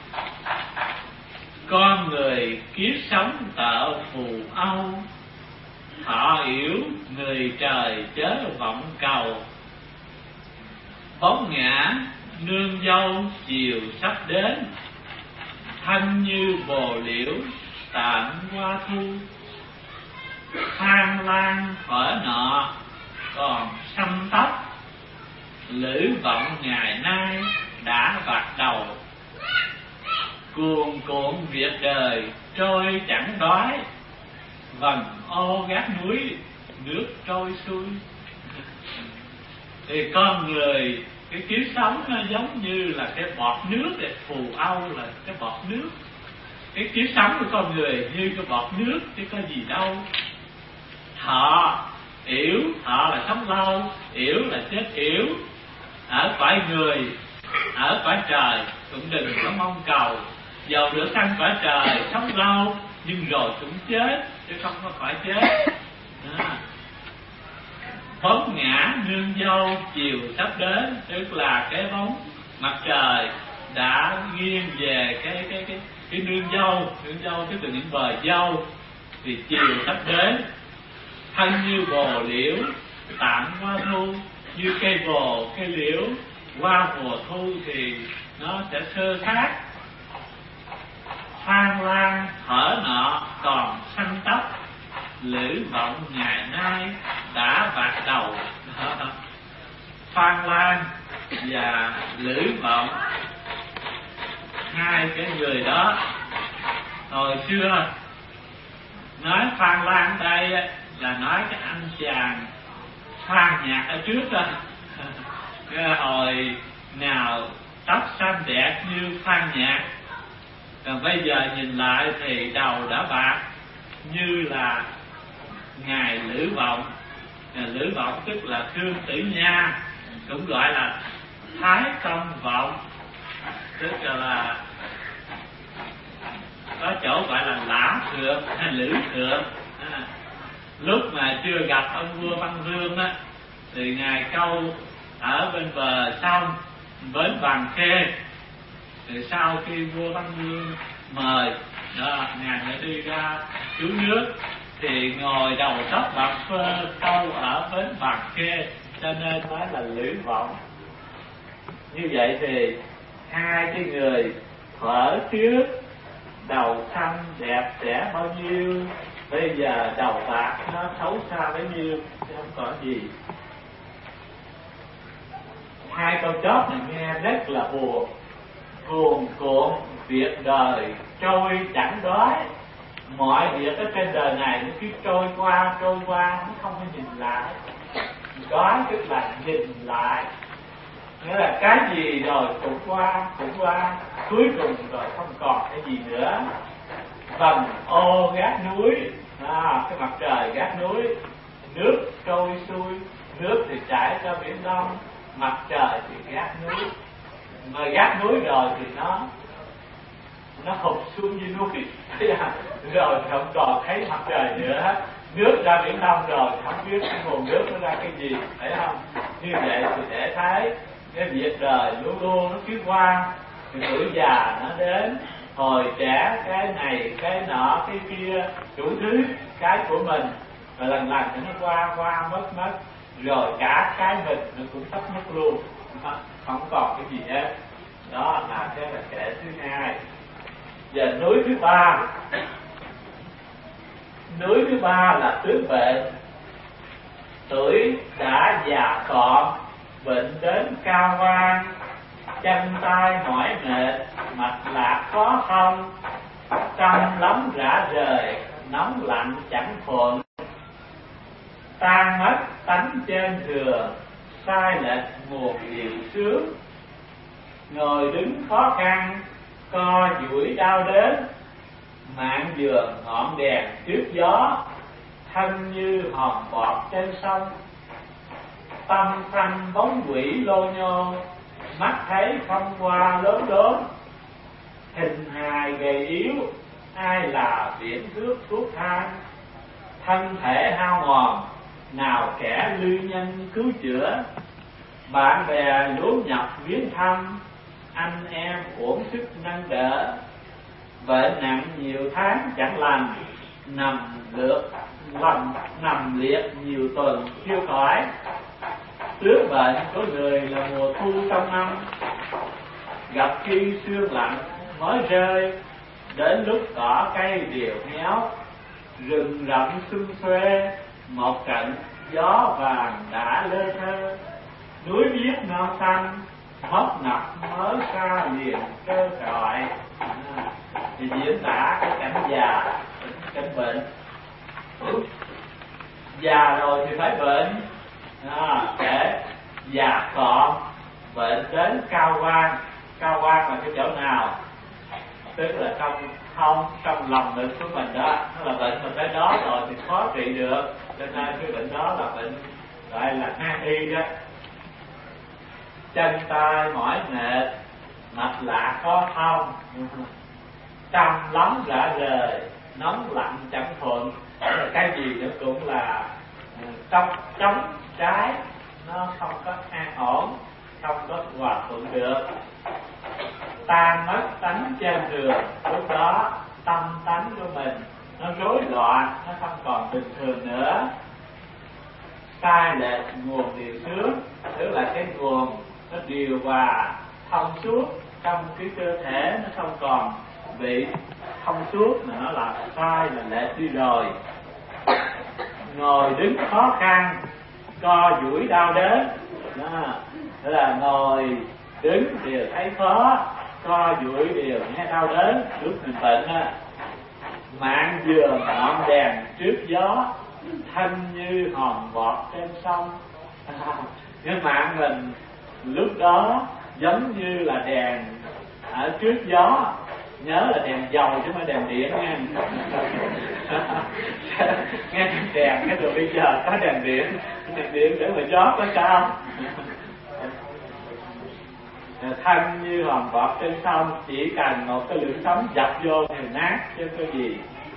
con người kiếp sống tợ phù âu, thọ yểu người trời chớ vọng cầu. Bóng ngã nương dâu chiều sắp đến, thân như bồ liễu tạm qua thu. Than lan thuở nọ còn xăm tóc, lữ vọng ngày nay đã bạc đầu. Cuồn cuộn việc đời trôi chẳng đói, vần ô gác núi nước trôi xuôi. Thì con người cái kiếp sống nó giống như là cái bọt nước để phù âu là cái bọt nước. Cái kiếp sống của con người như cái bọt nước chứ có gì đâu. Thọ yểu, thọ là sống lâu, yểu là chết yểu. Ở cõi người, ở cõi trời cũng đừng có mong cầu. Dầu được sanh cõi trời sống lâu nhưng rồi cũng chết, chứ không có phải chết. Bóng ngã nương dâu chiều sắp đến, tức là cái bóng mặt trời đã nghiêng về cái nương dâu tức là những bờ dâu, thì chiều sắp đến. Thân như bồ liễu tạm qua thu, như cây bồ cây liễu qua mùa thu thì nó sẽ sơ sát. Phan lan thở nọ còn xanh tóc, lữ vọng ngày nay đã bạc đầu. Phan Lan và Lữ Vọng, hai cái người đó hồi xưa. Nói Phan Lan đây là nói cái anh chàng Phan Nhạc ở trước đó. Hồi nào tóc xanh đẹp như Phan Nhạc, còn bây giờ nhìn lại thì đầu đã bạc như là ngài Lữ Vọng. Lữ Vọng tức là Khương Tử Nha, cũng gọi là Thái Công Vọng, tức là có chỗ gọi là Lã Thượng hay Lữ Thượng. Lúc mà chưa gặp ông vua Văn Vương á, thì ngài câu ở bên bờ sông bến Bàn Khê. Thì sau khi vua Văn Vương mời đó, ngài đã đi ra cứu nước, thì ngồi đầu tóc bạc phơ câu ở bến Bàn Khê, cho nên nói là Lữ Vọng. Như vậy thì hai cái người thuở trước đầu xanh đẹp đẽ bao nhiêu, bây giờ đầu bạc nó xấu xa bấy nhiêu, chứ không có gì. Hai câu chót này nghe rất là buồn. Cuồn cuộn việc đời trôi chẳng đói. Mọi việc ở trên đời này nó cứ trôi qua, nó không có nhìn lại. Đói tức là nhìn lại, nghĩa là cái gì rồi cũng qua, cuối cùng rồi không còn cái gì nữa. Vầng ô gác núi, cái mặt trời gác núi, nước trôi xuôi, nước thì chảy ra biển Đông, mặt trời thì gác núi. Mà gác núi rồi thì nó hụt xuống dưới núi, rồi không còn thấy mặt trời nữa. Nước ra biển Đông rồi không biết cái nguồn nước nó ra cái gì, phải không? Như vậy thì để thấy cái việc đời luôn luôn nó cứ qua, thì tuổi già nó đến, hồi trẻ cái này cái nọ cái kia đủ thứ cái của mình, và lần lần nó qua mất, rồi cả cái mình nó cũng tắt mất luôn, không còn cái gì hết. Đó là cái là kệ thứ hai. Giờ núi thứ ba. Núi thứ ba là tướng bệnh. Tuổi đã già cọm, bệnh đến cao quan, chân tay mỏi mệt, mạch lạc khó thông, tâm lắm rã rời, nóng lạnh chẳng thuận, tan mất tánh trên thừa, sai lệch nguồn điều sướng, ngồi đứng khó khăn, co duỗi đau đến, mạng giường ngọn đèn trước gió, thân như hòn bọt trên sông, tâm thanh bóng quỷ lô nhô, mắt thấy không qua lớn đốn, hình hài gầy yếu, ai là viễn thước thuốc thang, thân thể hao mòn, nào kẻ lưu nhân cứu chữa, bạn bè lúa nhập viếng thăm, anh em uổng sức nâng đỡ, bệnh nặng nhiều tháng chẳng lành, nằm liệt nhiều tuần chưa khỏi. Tước bệnh có người là mùa thu trong năm, gặp khi sương lạnh mới rơi, đến lúc cỏ cây đều héo, rừng rậm xum xuê, một trận gió vàng đã lơ thơ, núi biếc non xanh, móc ngập mới xa liền cơ cõi. Thì diễn tả cái cảnh già, cảnh bệnh. Già rồi thì phải bệnh, để già cọm, bệnh đến cao quan. Cao quan là cái chỗ nào? Tức là trong lòng bệnh của mình đó, nó là bệnh mà tới đó rồi thì khó trị được, cho nên cái bệnh đó là bệnh gọi là nan y đó. Chân tay mỏi mệt, mạch lạ khó thông, tâm lắm rã rời, nóng lạnh chẳng thuận. Cái gì nó cũng là chống trái, nó không có an ổn, không có hòa thuận được. Tan mất tánh trên đường, lúc đó tâm tánh của mình nó rối loạn, nó không còn bình thường nữa. Sai lệch nguồn điều sướng, tức là cái nguồn nó điều hòa thông suốt trong cái cơ thể, nó không còn bị thông suốt mà nó là sai, là lệch đi rồi. Ngồi đứng khó khăn, co duỗi đau đớn, đó là ngồi đứng đều thấy khó, co duỗi đều nghe đau đớn lúc mình bệnh á. Mạng giường ngọn đèn trước gió, thân như hòn bọt trên sông. Cái mạng mình lúc đó giống như là đèn ở trước gió, nhớ là đèn dầu chứ không phải đèn điện nha. Nghe đèn cái rồi bây giờ có đèn điện để mà gió có sao. Thân như hòn bọt trên sông, chỉ cần một cái lưỡi sóng dập vô thì nát chứ có gì.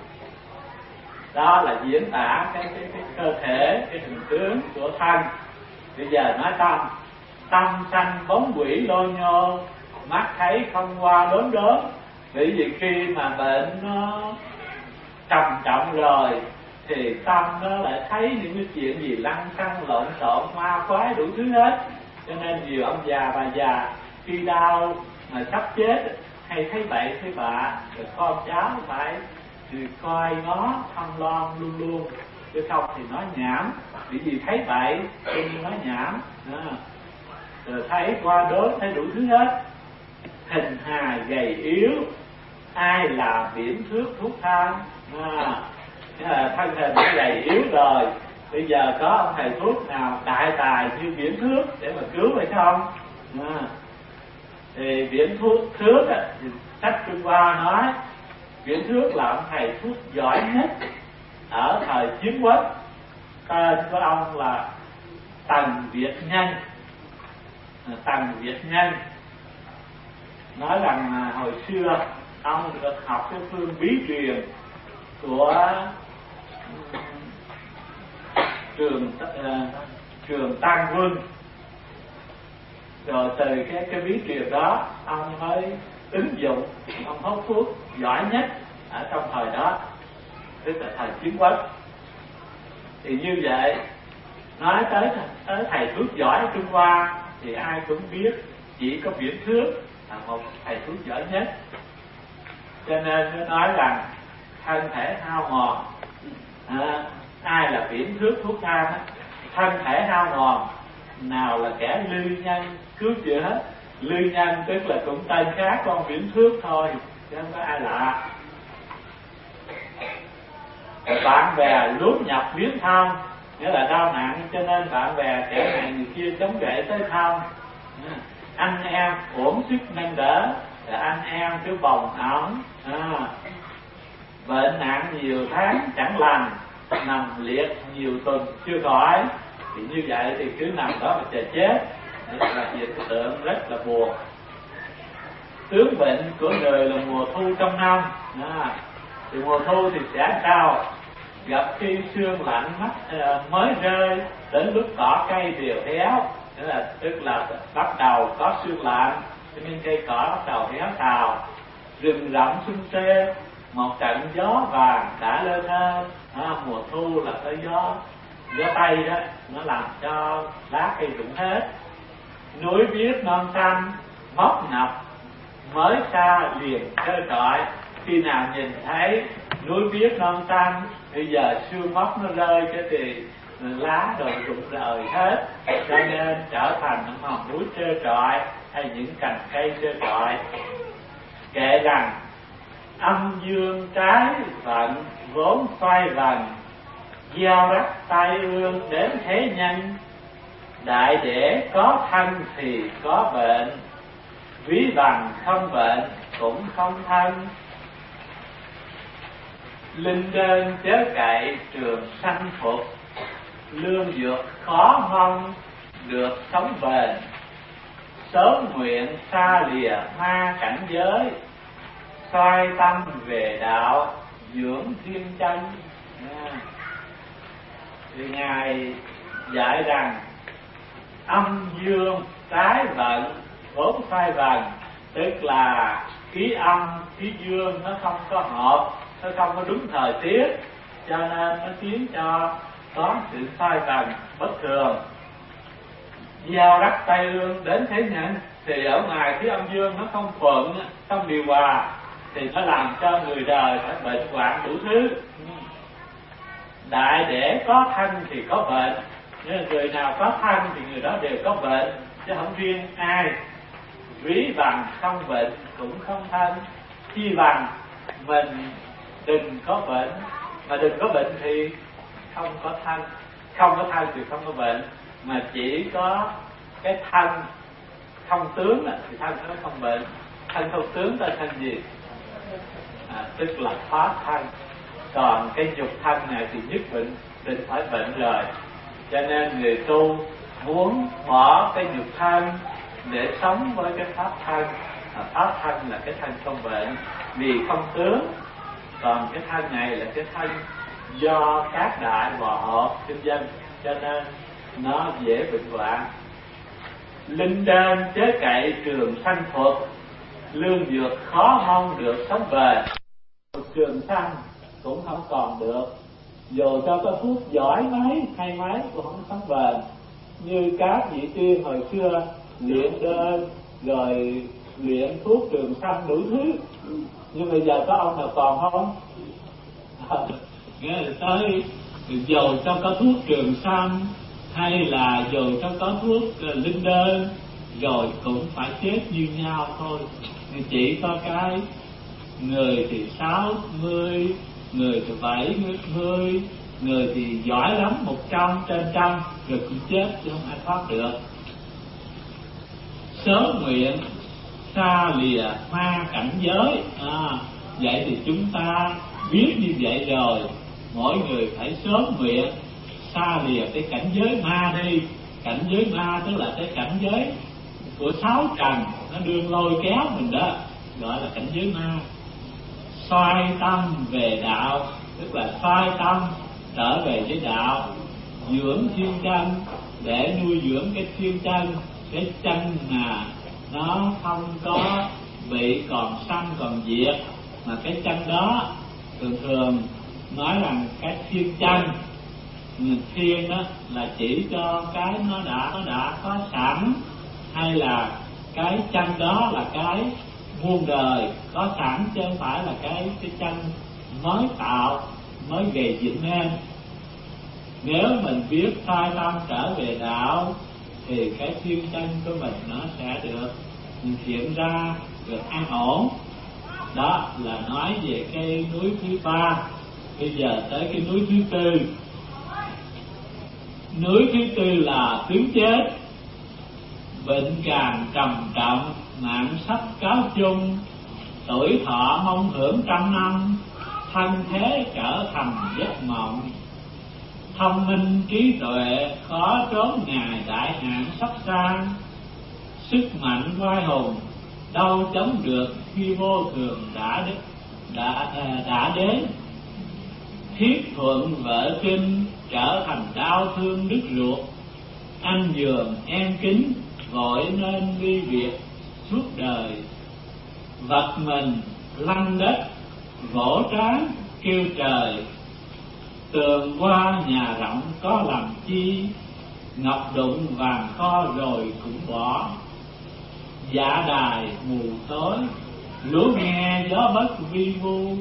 Đó là diễn tả cái cơ thể, cái hình tướng của thân. Bây giờ nói tâm. tâm sanh bóng quỷ lô nhô, mắt thấy không qua đốm đốm. Bởi vì khi mà bệnh nó trầm trọng rồi thì tâm nó lại thấy những cái chuyện gì lăng xăng lộn xộn ma quái đủ thứ hết. Cho nên nhiều ông già bà già khi đau mà sắp chết hay thấy bậy thấy bạ, rồi con cháu phải thì coi nó thăm lon luôn luôn, chứ không thì nó nhảm. Bởi vì thấy bậy cho nên nó nhảm. Rồi thấy qua đốm, thấy đủ thứ hết. Hình hài gầy yếu, ai làm biển thước thuốc thang. Thân hình nó gầy yếu rồi, bây giờ có ông thầy thuốc nào đại tài như biển thước để mà cứu phải không? Thì biển thước thì sách Trung Hoa nói biển thước là ông thầy thuốc giỏi nhất ở thời chiến quốc. Tên của ông là Tần Việt Nhân. Tần Việt Nhân nói rằng hồi xưa ông được học cái phương bí truyền của trường Tăng Quân, rồi từ cái bí truyền đó ông mới ứng dụng, ông hút thuốc giỏi nhất ở trong thời đó, tức là thời chiến quốc. Thì như vậy nói tới thầy thuốc giỏi ở Trung Hoa thì ai cũng biết chỉ có biển thước là một thầy thuốc giỏi nhất. Cho nên nó nói rằng thân thể hao mòn, ai là biển thước thuốc thang, thân thể hao mòn, nào là kẻ lư nhân cứu chữa. Lư nhân tức là cũng tên khác con biển thước thôi, chứ không có ai lạ. Bạn bè lút nhập biến thăm, nghĩa là đau nặng cho nên bạn bè kẻ này người kia chống gậy tới thăm. Anh em uổng sức nâng đỡ, là anh em cứ bồng ỏng. Bệnh nặng nhiều tháng chẳng lành, nằm liệt nhiều tuần chưa khỏi. Thì như vậy thì cứ nằm đó mà chờ chết, là hiện tượng rất là buồn. Tướng bệnh của người là mùa thu trong năm. Thì mùa thu thì sẽ sao? Gặp khi sương lạnh mắt mới rơi, đến lúc cỏ cây đều héo, tức là bắt đầu có sương lạnh, cho nên cây cỏ bắt đầu héo xào. Rừng rậm xum xê, một trận gió vàng đã lên hơn. Mùa thu là cái gió tây đó, nó làm cho lá cây rụng hết. Núi biếc non xanh móc nập, mới xa liền trơ trọi. Khi nào nhìn thấy núi biếc non xanh, bây giờ sương móc nó rơi cái thì lá rồi rụng rời hết, cho nên trở thành những hòn núi trơ trọi hay những cành cây trơ trọi. Kể rằng âm dương trái vận vốn xoay vần, gieo rắc tai ương đến thế nhân. Đại để có thân thì có bệnh, ví bằng không bệnh cũng không thân. Linh đơn chớ cậy trường sanh phục, lương dược khó mong được sống bền. Sớm nguyện xa lìa ma cảnh giới, xoay tâm về đạo dưỡng thiên chân. Thì Ngài dạy rằng âm dương trái vận vốn xoay vần, tức là khí âm khí dương nó không có hợp, nó không có đúng thời tiết, cho nên nó khiến cho có sự xoay vần bất thường. Gieo rắc tây lương đến thế nhân, thì ở ngoài khí âm dương nó không thuận, không điều hòa, thì nó làm cho người đời phải bệnh hoạn đủ thứ. Đại để có thân thì có bệnh, nhưng người nào có thân thì người đó đều có bệnh, chứ không riêng ai. Ví bằng không bệnh cũng không thân. Chi bằng mình đừng có bệnh, mà đừng có bệnh thì không có thân. Không có thân thì không có bệnh, mà chỉ có cái thân không tướng thì thân nó không bệnh. Thân không tướng ta thân gì? Tức là thoát thân. Còn cái nhục thân này thì nhất định phải bệnh rồi. Cho nên người tu muốn bỏ cái nhục thân để sống với cái pháp thân. Pháp thân là cái thân không bệnh, vì không tướng. Còn cái thân này là cái thân do các đại hòa hợp kinh dân, cho nên nó dễ bệnh hoạn. linh đan chế cậy trường sanh thuật, lương dược khó mong được sống về. Trường sanh cũng không còn được, dù cho có thuốc giỏi mấy hay mấy cũng không sống bền. Như các vị tiên hồi xưa luyện đơn rồi luyện thuốc trường sanh đủ thứ, nhưng bây giờ có ông nào còn không? Nghe là tới dù cho có thuốc trường sanh hay là dù cho có thuốc linh đơn rồi cũng phải chết như nhau thôi. Chỉ có cái người thì 60, người thì 70, người thì giỏi lắm 100 trên trăm rồi cũng chết chứ không ai thoát được. Sớm nguyện xa lìa ma cảnh giới. Vậy thì chúng ta biết như vậy rồi, mỗi người phải sớm nguyện xa lìa cái cảnh giới ma đi. Cảnh giới ma tức là cái cảnh giới của sáu trần, nó đương lôi kéo mình đó, gọi là cảnh giới ma. Xoay tâm về đạo, tức là xoay tâm trở về với đạo, dưỡng thiên chân để nuôi dưỡng cái thiên chân. Cái chân mà nó không có bị còn sanh còn diệt, mà cái chân đó thường thường nói rằng cái thiên chân. Thiên đó là chỉ cho cái nó đã có sẵn, hay là cái chân đó là cái muôn đời có sẵn, chứ không phải là cái chân mới tạo, mới gây dựng nên. Nếu mình biết sai tâm trở về đạo thì cái thiên chân của mình nó sẽ được hiện ra, được an ổn. Đó là nói về cái núi thứ ba. Bây giờ tới cái núi thứ tư. Núi thứ tư là tướng chết. Bệnh càng trầm trọng, mạng sắp cáo chung, tuổi thọ mong hưởng trăm năm, thân thế trở thành giấc mộng. Thông minh trí tuệ khó trốn ngày đại hạn sắp sang, sức mạnh oai hùng đâu chống được khi vô thường đã đến. Thiết thuận vợ kinh trở thành đau thương đứt ruột, anh giường em kính vội nên ly biệt suốt đời. Vật mình lăn đất vỗ trán kêu trời, tường qua nhà rộng có làm chi, ngọc đụng vàng kho rồi cũng bỏ. Dạ đài mù tối lúa nghe gió bất vi vu,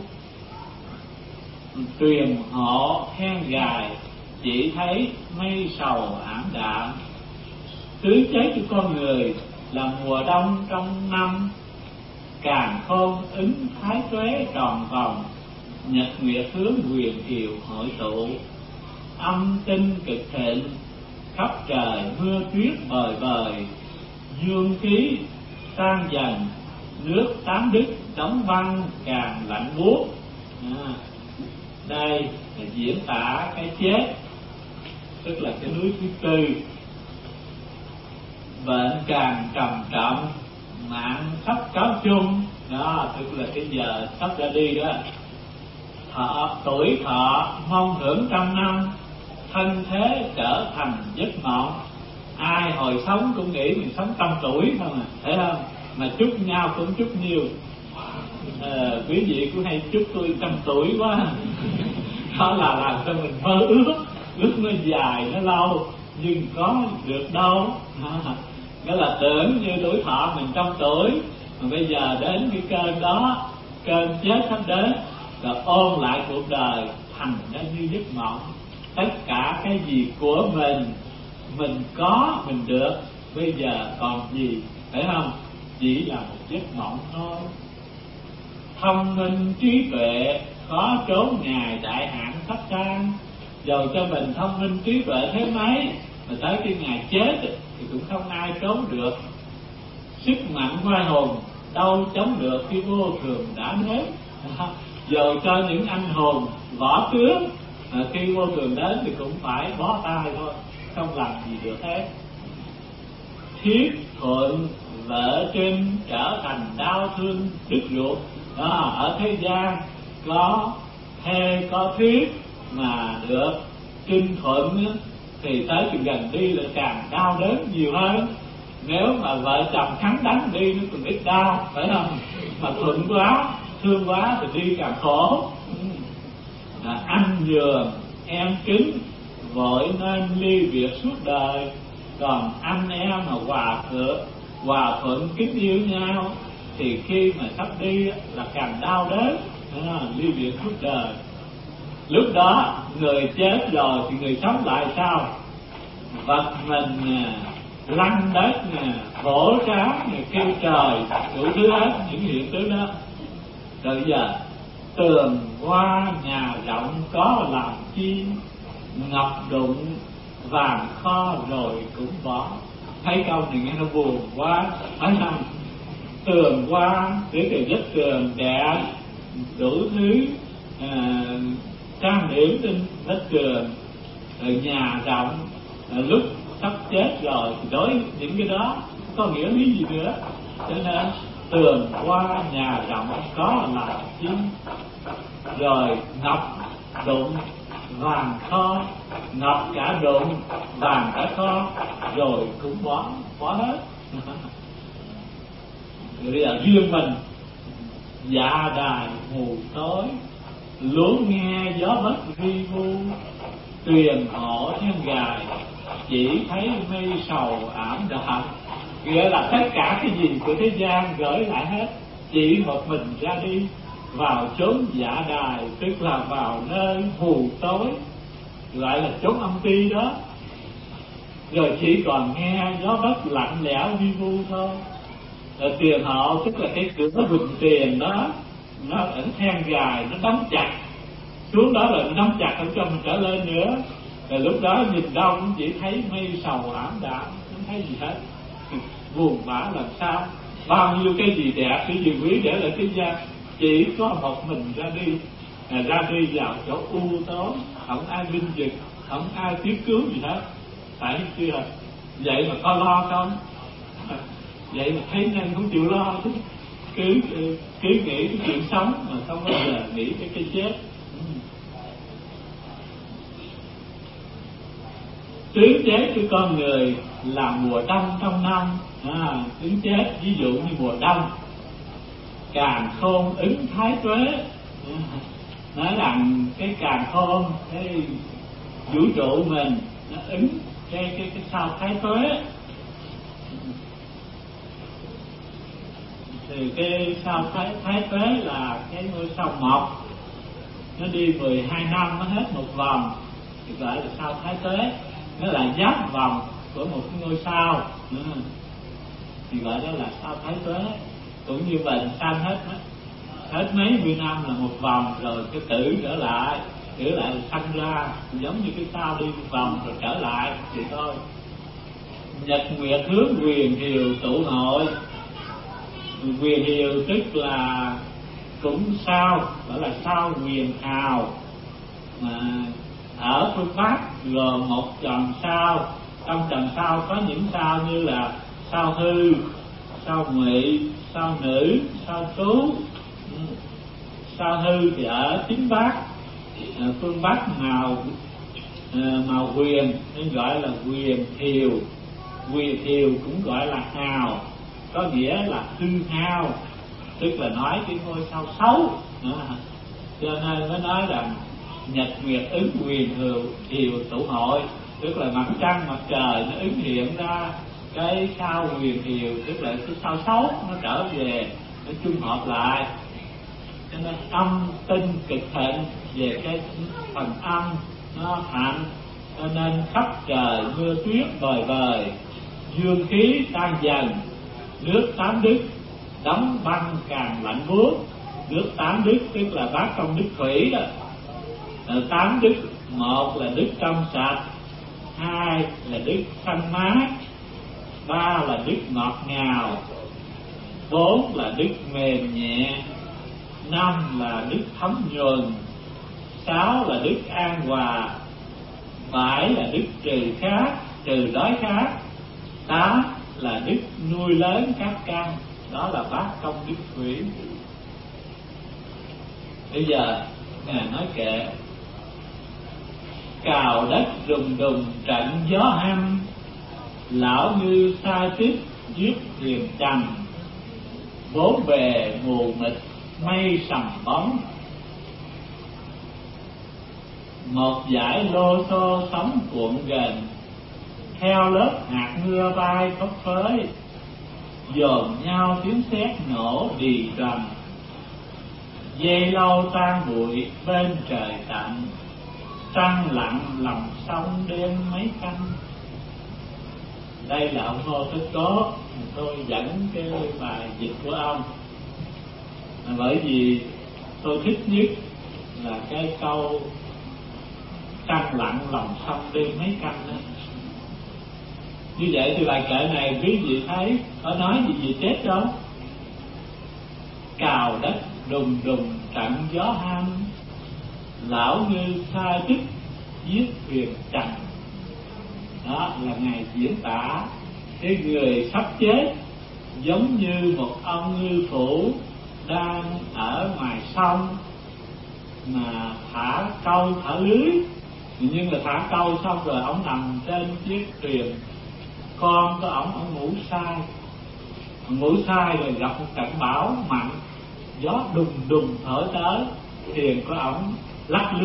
tuyền hộ hen gài chỉ thấy mây sầu ảm đạm. Tứ chết của con người là mùa đông trong năm, càn khôn ứng thái tuế tròn vòng, nhật nguyệt hướng huyền kiều hội tụ. Âm tinh cực thịnh khắp trời mưa tuyết bời bời, dương khí tan dần nước tán đứt đóng băng càng lạnh buốt. Đây là diễn tả cái chết, tức là cái núi thứ tư. Bệnh càng trầm trọng, mạng sắp cáo chung. Đó, tức là cái giờ sắp ra đi đó. Tuổi thọ mong hưởng trăm năm, thân thế trở thành giấc mộng. Ai hồi sống cũng nghĩ mình sống 100 tuổi không à, thấy không? Mà chúc nhau cũng chúc nhiều. Quý vị cũng hay chúc tôi 100 tuổi quá. Đó là làm cho mình mơ ước nó dài nó lâu, nhưng có được đâu. Đó là tưởng như tuổi thọ mình 100 tuổi, mà bây giờ đến cái cơn đó, cơn chết sắp đến, rồi ôn lại cuộc đời thành ra như giấc mộng. Tất cả cái gì của mình có, mình được, bây giờ còn gì, phải không? Chỉ là một giấc mộng thôi. Thông minh trí tuệ khó trốn ngày đại hạn sắp sang. Dầu cho mình thông minh trí tuệ thế mấy, mà tới cái ngày chết thì cũng không ai trốn được. Sức mạnh oai hùng đâu chống được khi vô thường đã đến. Dầu cho những anh hùng võ tướng khi vô thường đến thì cũng phải bó tay thôi, không làm gì được hết. Thiết thuận vợ trinh trở thành đau thương đứt ruột. Đó, ở thế gian có thê có thiết mà được trinh thuận thì tới chừng gần đi là càng đau đớn nhiều hơn. Nếu mà vợ chồng thắng đánh đi nó còn ít đau, phải không? Mà thuận quá, thương quá thì đi càng khổ. Anh giường em cứng, vội nên ly biệt suốt đời. Còn anh em mà hòa thuận kính yêu nhau, thì khi mà sắp đi là càng đau đớn, ly biệt suốt đời. Lúc đó người chết rồi thì người sống lại sao? Vật mình lăn đất khổ tráng kêu trời, đủ thứ hết những hiện tướng đó. Rồi giờ tường hoa nhà rộng có làm chi, ngọc đụng vàng kho rồi cũng bỏ. Thấy câu này nghe nó buồn quá, phải không? Tường hoa để từ vách tường đẹp, đủ thứ trang điểm trên vách tường, rồi nhà rộng, lúc sắp chết rồi thì đối những cái đó có nghĩa lý gì nữa. Cho nên tường hoa nhà rộng có làm chi, rồi ngọc đụng vàng kho, ngọc cả đụng vàng cả kho rồi cũng bỏ hết. Bây giờ riêng mình dạ đài mù tối, luôn nghe gió bất vi vu, tuyền hộ theo gài, chỉ thấy mây sầu ảm đạm. Nghĩa là tất cả cái gì của thế gian gửi lại hết, chỉ một mình ra đi vào chốn dạ đài, tức là vào nơi mù tối, gọi là chốn âm ti đó. Rồi chỉ còn nghe gió bất lạnh lẽo vi vu thôi. Rồi tiền hộ tức là cái cửa bình tiền đó, nó ở then gài, nó đóng chặt xuống đó, rồi nó đóng chặt không cho mình trở lên nữa. Rồi lúc đó nhìn đâu cũng chỉ thấy mây sầu ảm đạm, không thấy gì hết. Buồn bã làm sao? Bao nhiêu cái gì đẹp, cái gì quý để lại thế gian, chỉ có một mình ra đi vào chỗ u tối, không ai binh vực, không ai tiếp cứu gì hết. Phải chưa? Vậy mà có lo không? Vậy mà thấy nhân không chịu lo, cứ nghĩ cái chuyện sống mà không bao giờ nghĩ cái chết. Tướng chết của con người là mùa đông trong năm. Tướng chết ví dụ như mùa đông, càn khôn ứng thái tuế. Nói rằng cái càn khôn, cái vũ trụ mình nó ứng cái sao thái tuế. Thì cái sao thái tuế là cái ngôi sao mộc, nó đi 12 năm nó hết một vòng thì gọi là sao thái tuế. Nó là giáp vòng của một cái ngôi sao thì gọi đó là sao thái tuế. Cũng như bệnh sanh hết mấy mươi năm là một vòng, rồi cái tử trở lại sanh ra, giống như cái sao đi một vòng rồi trở lại thì thôi. Nhật nguyệt hướng quyền hiều tụ hội. Quyền hiều tức là cũng sao, gọi là sao quyền hào, mà ở phương Bắc gồm một tròn sao. Trong tròn sao có những sao như là sao hư, sao ngụy, sao nữ, sao tú. Sao hư thì ở chính Bắc, phương Bắc màu huyền nên gọi là quyền thiều. Quyền thiều cũng gọi là hào, có nghĩa là hư hao, tức là nói cái ngôi sao xấu. Cho nên mới nói rằng nhật nguyệt ứng quyền thiều tụ hội, tức là mặt trăng mặt trời nó ứng hiện ra cái sao quyền thiều, tức là cái sao xấu nó trở về, nó chung hợp lại. Cho nên âm tinh cực thịnh về cái phần âm nó thạnh, cho nên khắp trời mưa tuyết bời bời, dương khí tan dần, nước tám đức đóng băng càng lạnh buốt. Nước tám đức tức là bát công đức thủy đó. Tám đức, một là đức trong sạch, hai là đức thanh mát, ba là đức ngọt ngào, bốn là đức mềm nhẹ, năm là đức thấm nhuần, sáu là đức an hòa, bảy là đức trừ đói khát, tám là đức nuôi lớn các căn. Đó là bát công đức thủy. Bây giờ Ngài nói kệ: cào đất đùng đùng trận gió hăm, lão ngư sa tích chiếc thuyền trần, bốn bề mù mịt mây sầm bóng. Một dải lô xô sóng cuộn gần, theo lớp hạt mưa bay phấp phới, dồn nhau tiếng sét nổ đì trầm. Dây lâu tan bụi bên trời tạnh, trăng lặng lòng sông đêm mấy canh. Đây là ông Ngô Tất Cố, tôi dẫn cái bài dịch của ông. Bởi vì tôi thích nhất là cái câu trăng lặng lòng sông đêm mấy canh đó. Như vậy thì bài kệ này quý vị thấy có nói gì về chết đâu. Cào đất đùng đùng trận gió hăng, lão ngư sai chức giết thuyền trần. Đó là Ngài diễn tả cái người sắp chết giống như một ông ngư phủ đang ở ngoài sông mà thả câu thả lưới. Nhưng mà thả câu xong rồi ông nằm trên chiếc thuyền con của ông ngủ sai rồi gặp một trận bão mạnh, gió đùng đùng thổi tới, thuyền của ông lắc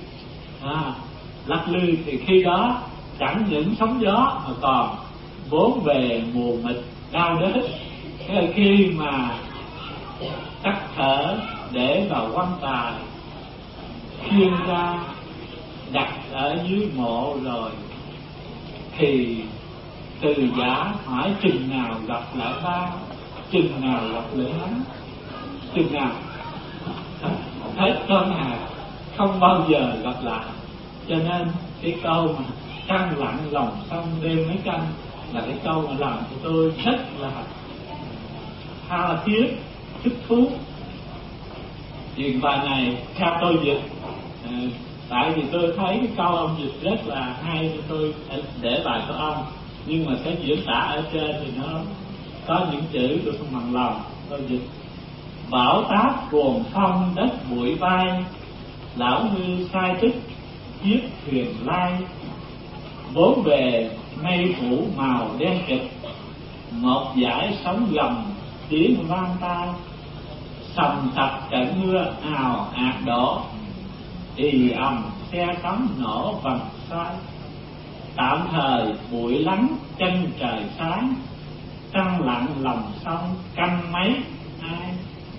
lư thì khi đó chẳng những sóng gió mà còn bốn bề mù mịt đau đớn. Thế là khi mà tắt thở để vào quan tài khiêng ra đặt ở dưới mộ rồi, thì từ giả hỏi chừng nào gặp lại ba, chừng nào gặp lại hắn, chừng nào hết cơn hạt không bao giờ gặp lại. Cho nên cái câu mà trăng lặng lòng sông đêm mấy canh là cái câu mà làm cho tôi rất là tha thiết, thích thú. Chuyện bài này theo tôi dịch, tại vì tôi thấy cái câu ông dịch rất là hay nên tôi để bài của ông, nhưng mà cái diễn tả ở trên thì nó có những chữ tôi không bằng lòng. Tôi dịch: bão táp cuồng phong đất bụi bay, lão ngư sai chức chiếc thuyền lai. Bốn bề mây phủ màu đen kịt, một dải sóng gầm tiếng vang tai. Sầm sập trận mưa ào ạt đổ, ì ầm xe sóng nổ vành xoay. Tạm thời bụi lắng chân trời sáng, trăng lặng lòng sông canh mấy ai.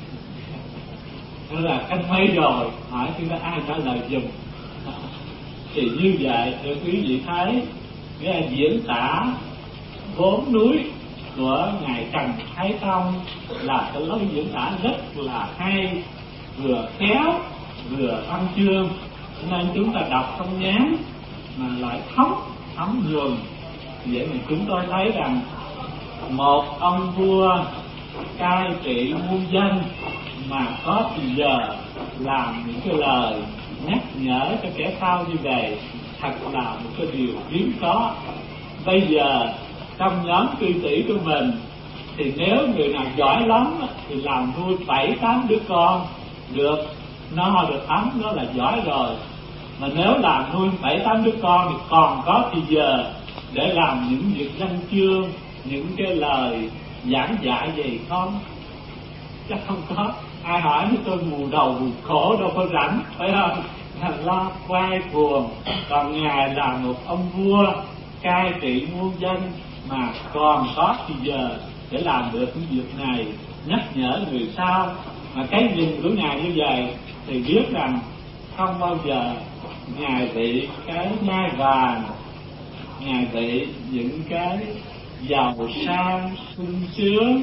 Đó là canh mấy rồi, hỏi chúng ta ai trả lời dùm. Thì như vậy để quý vị thấy cái diễn tả bốn núi của Ngài Trần Thái Tông là cái lối diễn tả rất là hay, vừa khéo vừa văn chương, nên chúng ta đọc không ngán mà lại thấm nhuần. Vậy thì chúng tôi thấy rằng một ông vua cai trị muôn dân mà có thì giờ làm những cái lời nhắc nhở cho kẻ sau như vậy, thật là một cái điều hiếm có. Bây giờ trong nhóm cư sĩ của mình thì nếu người nào giỏi lắm thì làm nuôi 7-8 đứa con được no được ấm, đó là giỏi rồi. Mà nếu làm nuôi 7-8 đứa con thì còn có thì giờ để làm những việc văn chương, những cái lời giảng dạy gì không? Chắc không có. Ai hỏi với tôi mù đầu mù khổ đâu có rảnh, phải không? Lo quay cuồng. Còn Ngài là một ông vua cai trị muôn dân mà còn có thì giờ để làm được những việc này, nhắc nhở người sau. Mà cái nhìn của Ngài như vậy thì biết rằng không bao giờ Ngài bị cái ngai vàng, Ngài bị những cái giàu sang sung sướng,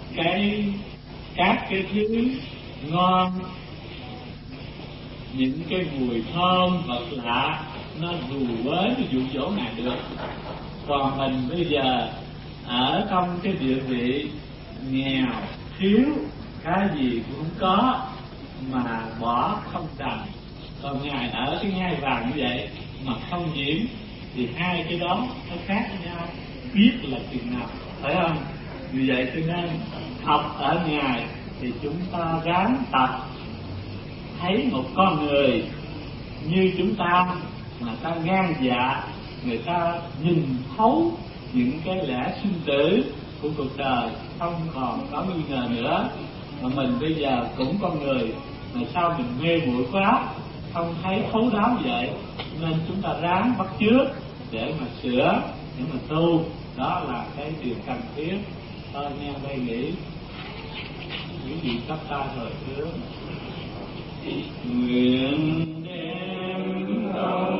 các cái thứ ngon, những cái mùi thơm vật lạ nó dù với nó dụ dỗ Ngài được. Còn mình bây giờ ở trong cái địa vị nghèo, thiếu, cái gì cũng không có mà bỏ không đành. Còn Ngài ở cái ngai vàng như vậy mà không nhiễm, thì hai cái đó nó khác với nhau, biết là chừng nào, phải không? Vì vậy cho nên học ở Ngài thì chúng ta ráng tập thấy một con người như chúng ta mà ta gan dạ, người ta nhìn thấu những cái lẽ sinh tử, của cuộc đời, không còn có nghi ngờ nữa. Mà mình bây giờ cũng con người, mà sao mình mê muội quá, không thấy thấu đáo vậy, nên chúng ta ráng bắt chước để mà sửa, để mà tu. Đó là cái điều cần thiết. Thôi nghe đây nghĩ những gì cấp ta rồi trước nguyện đem công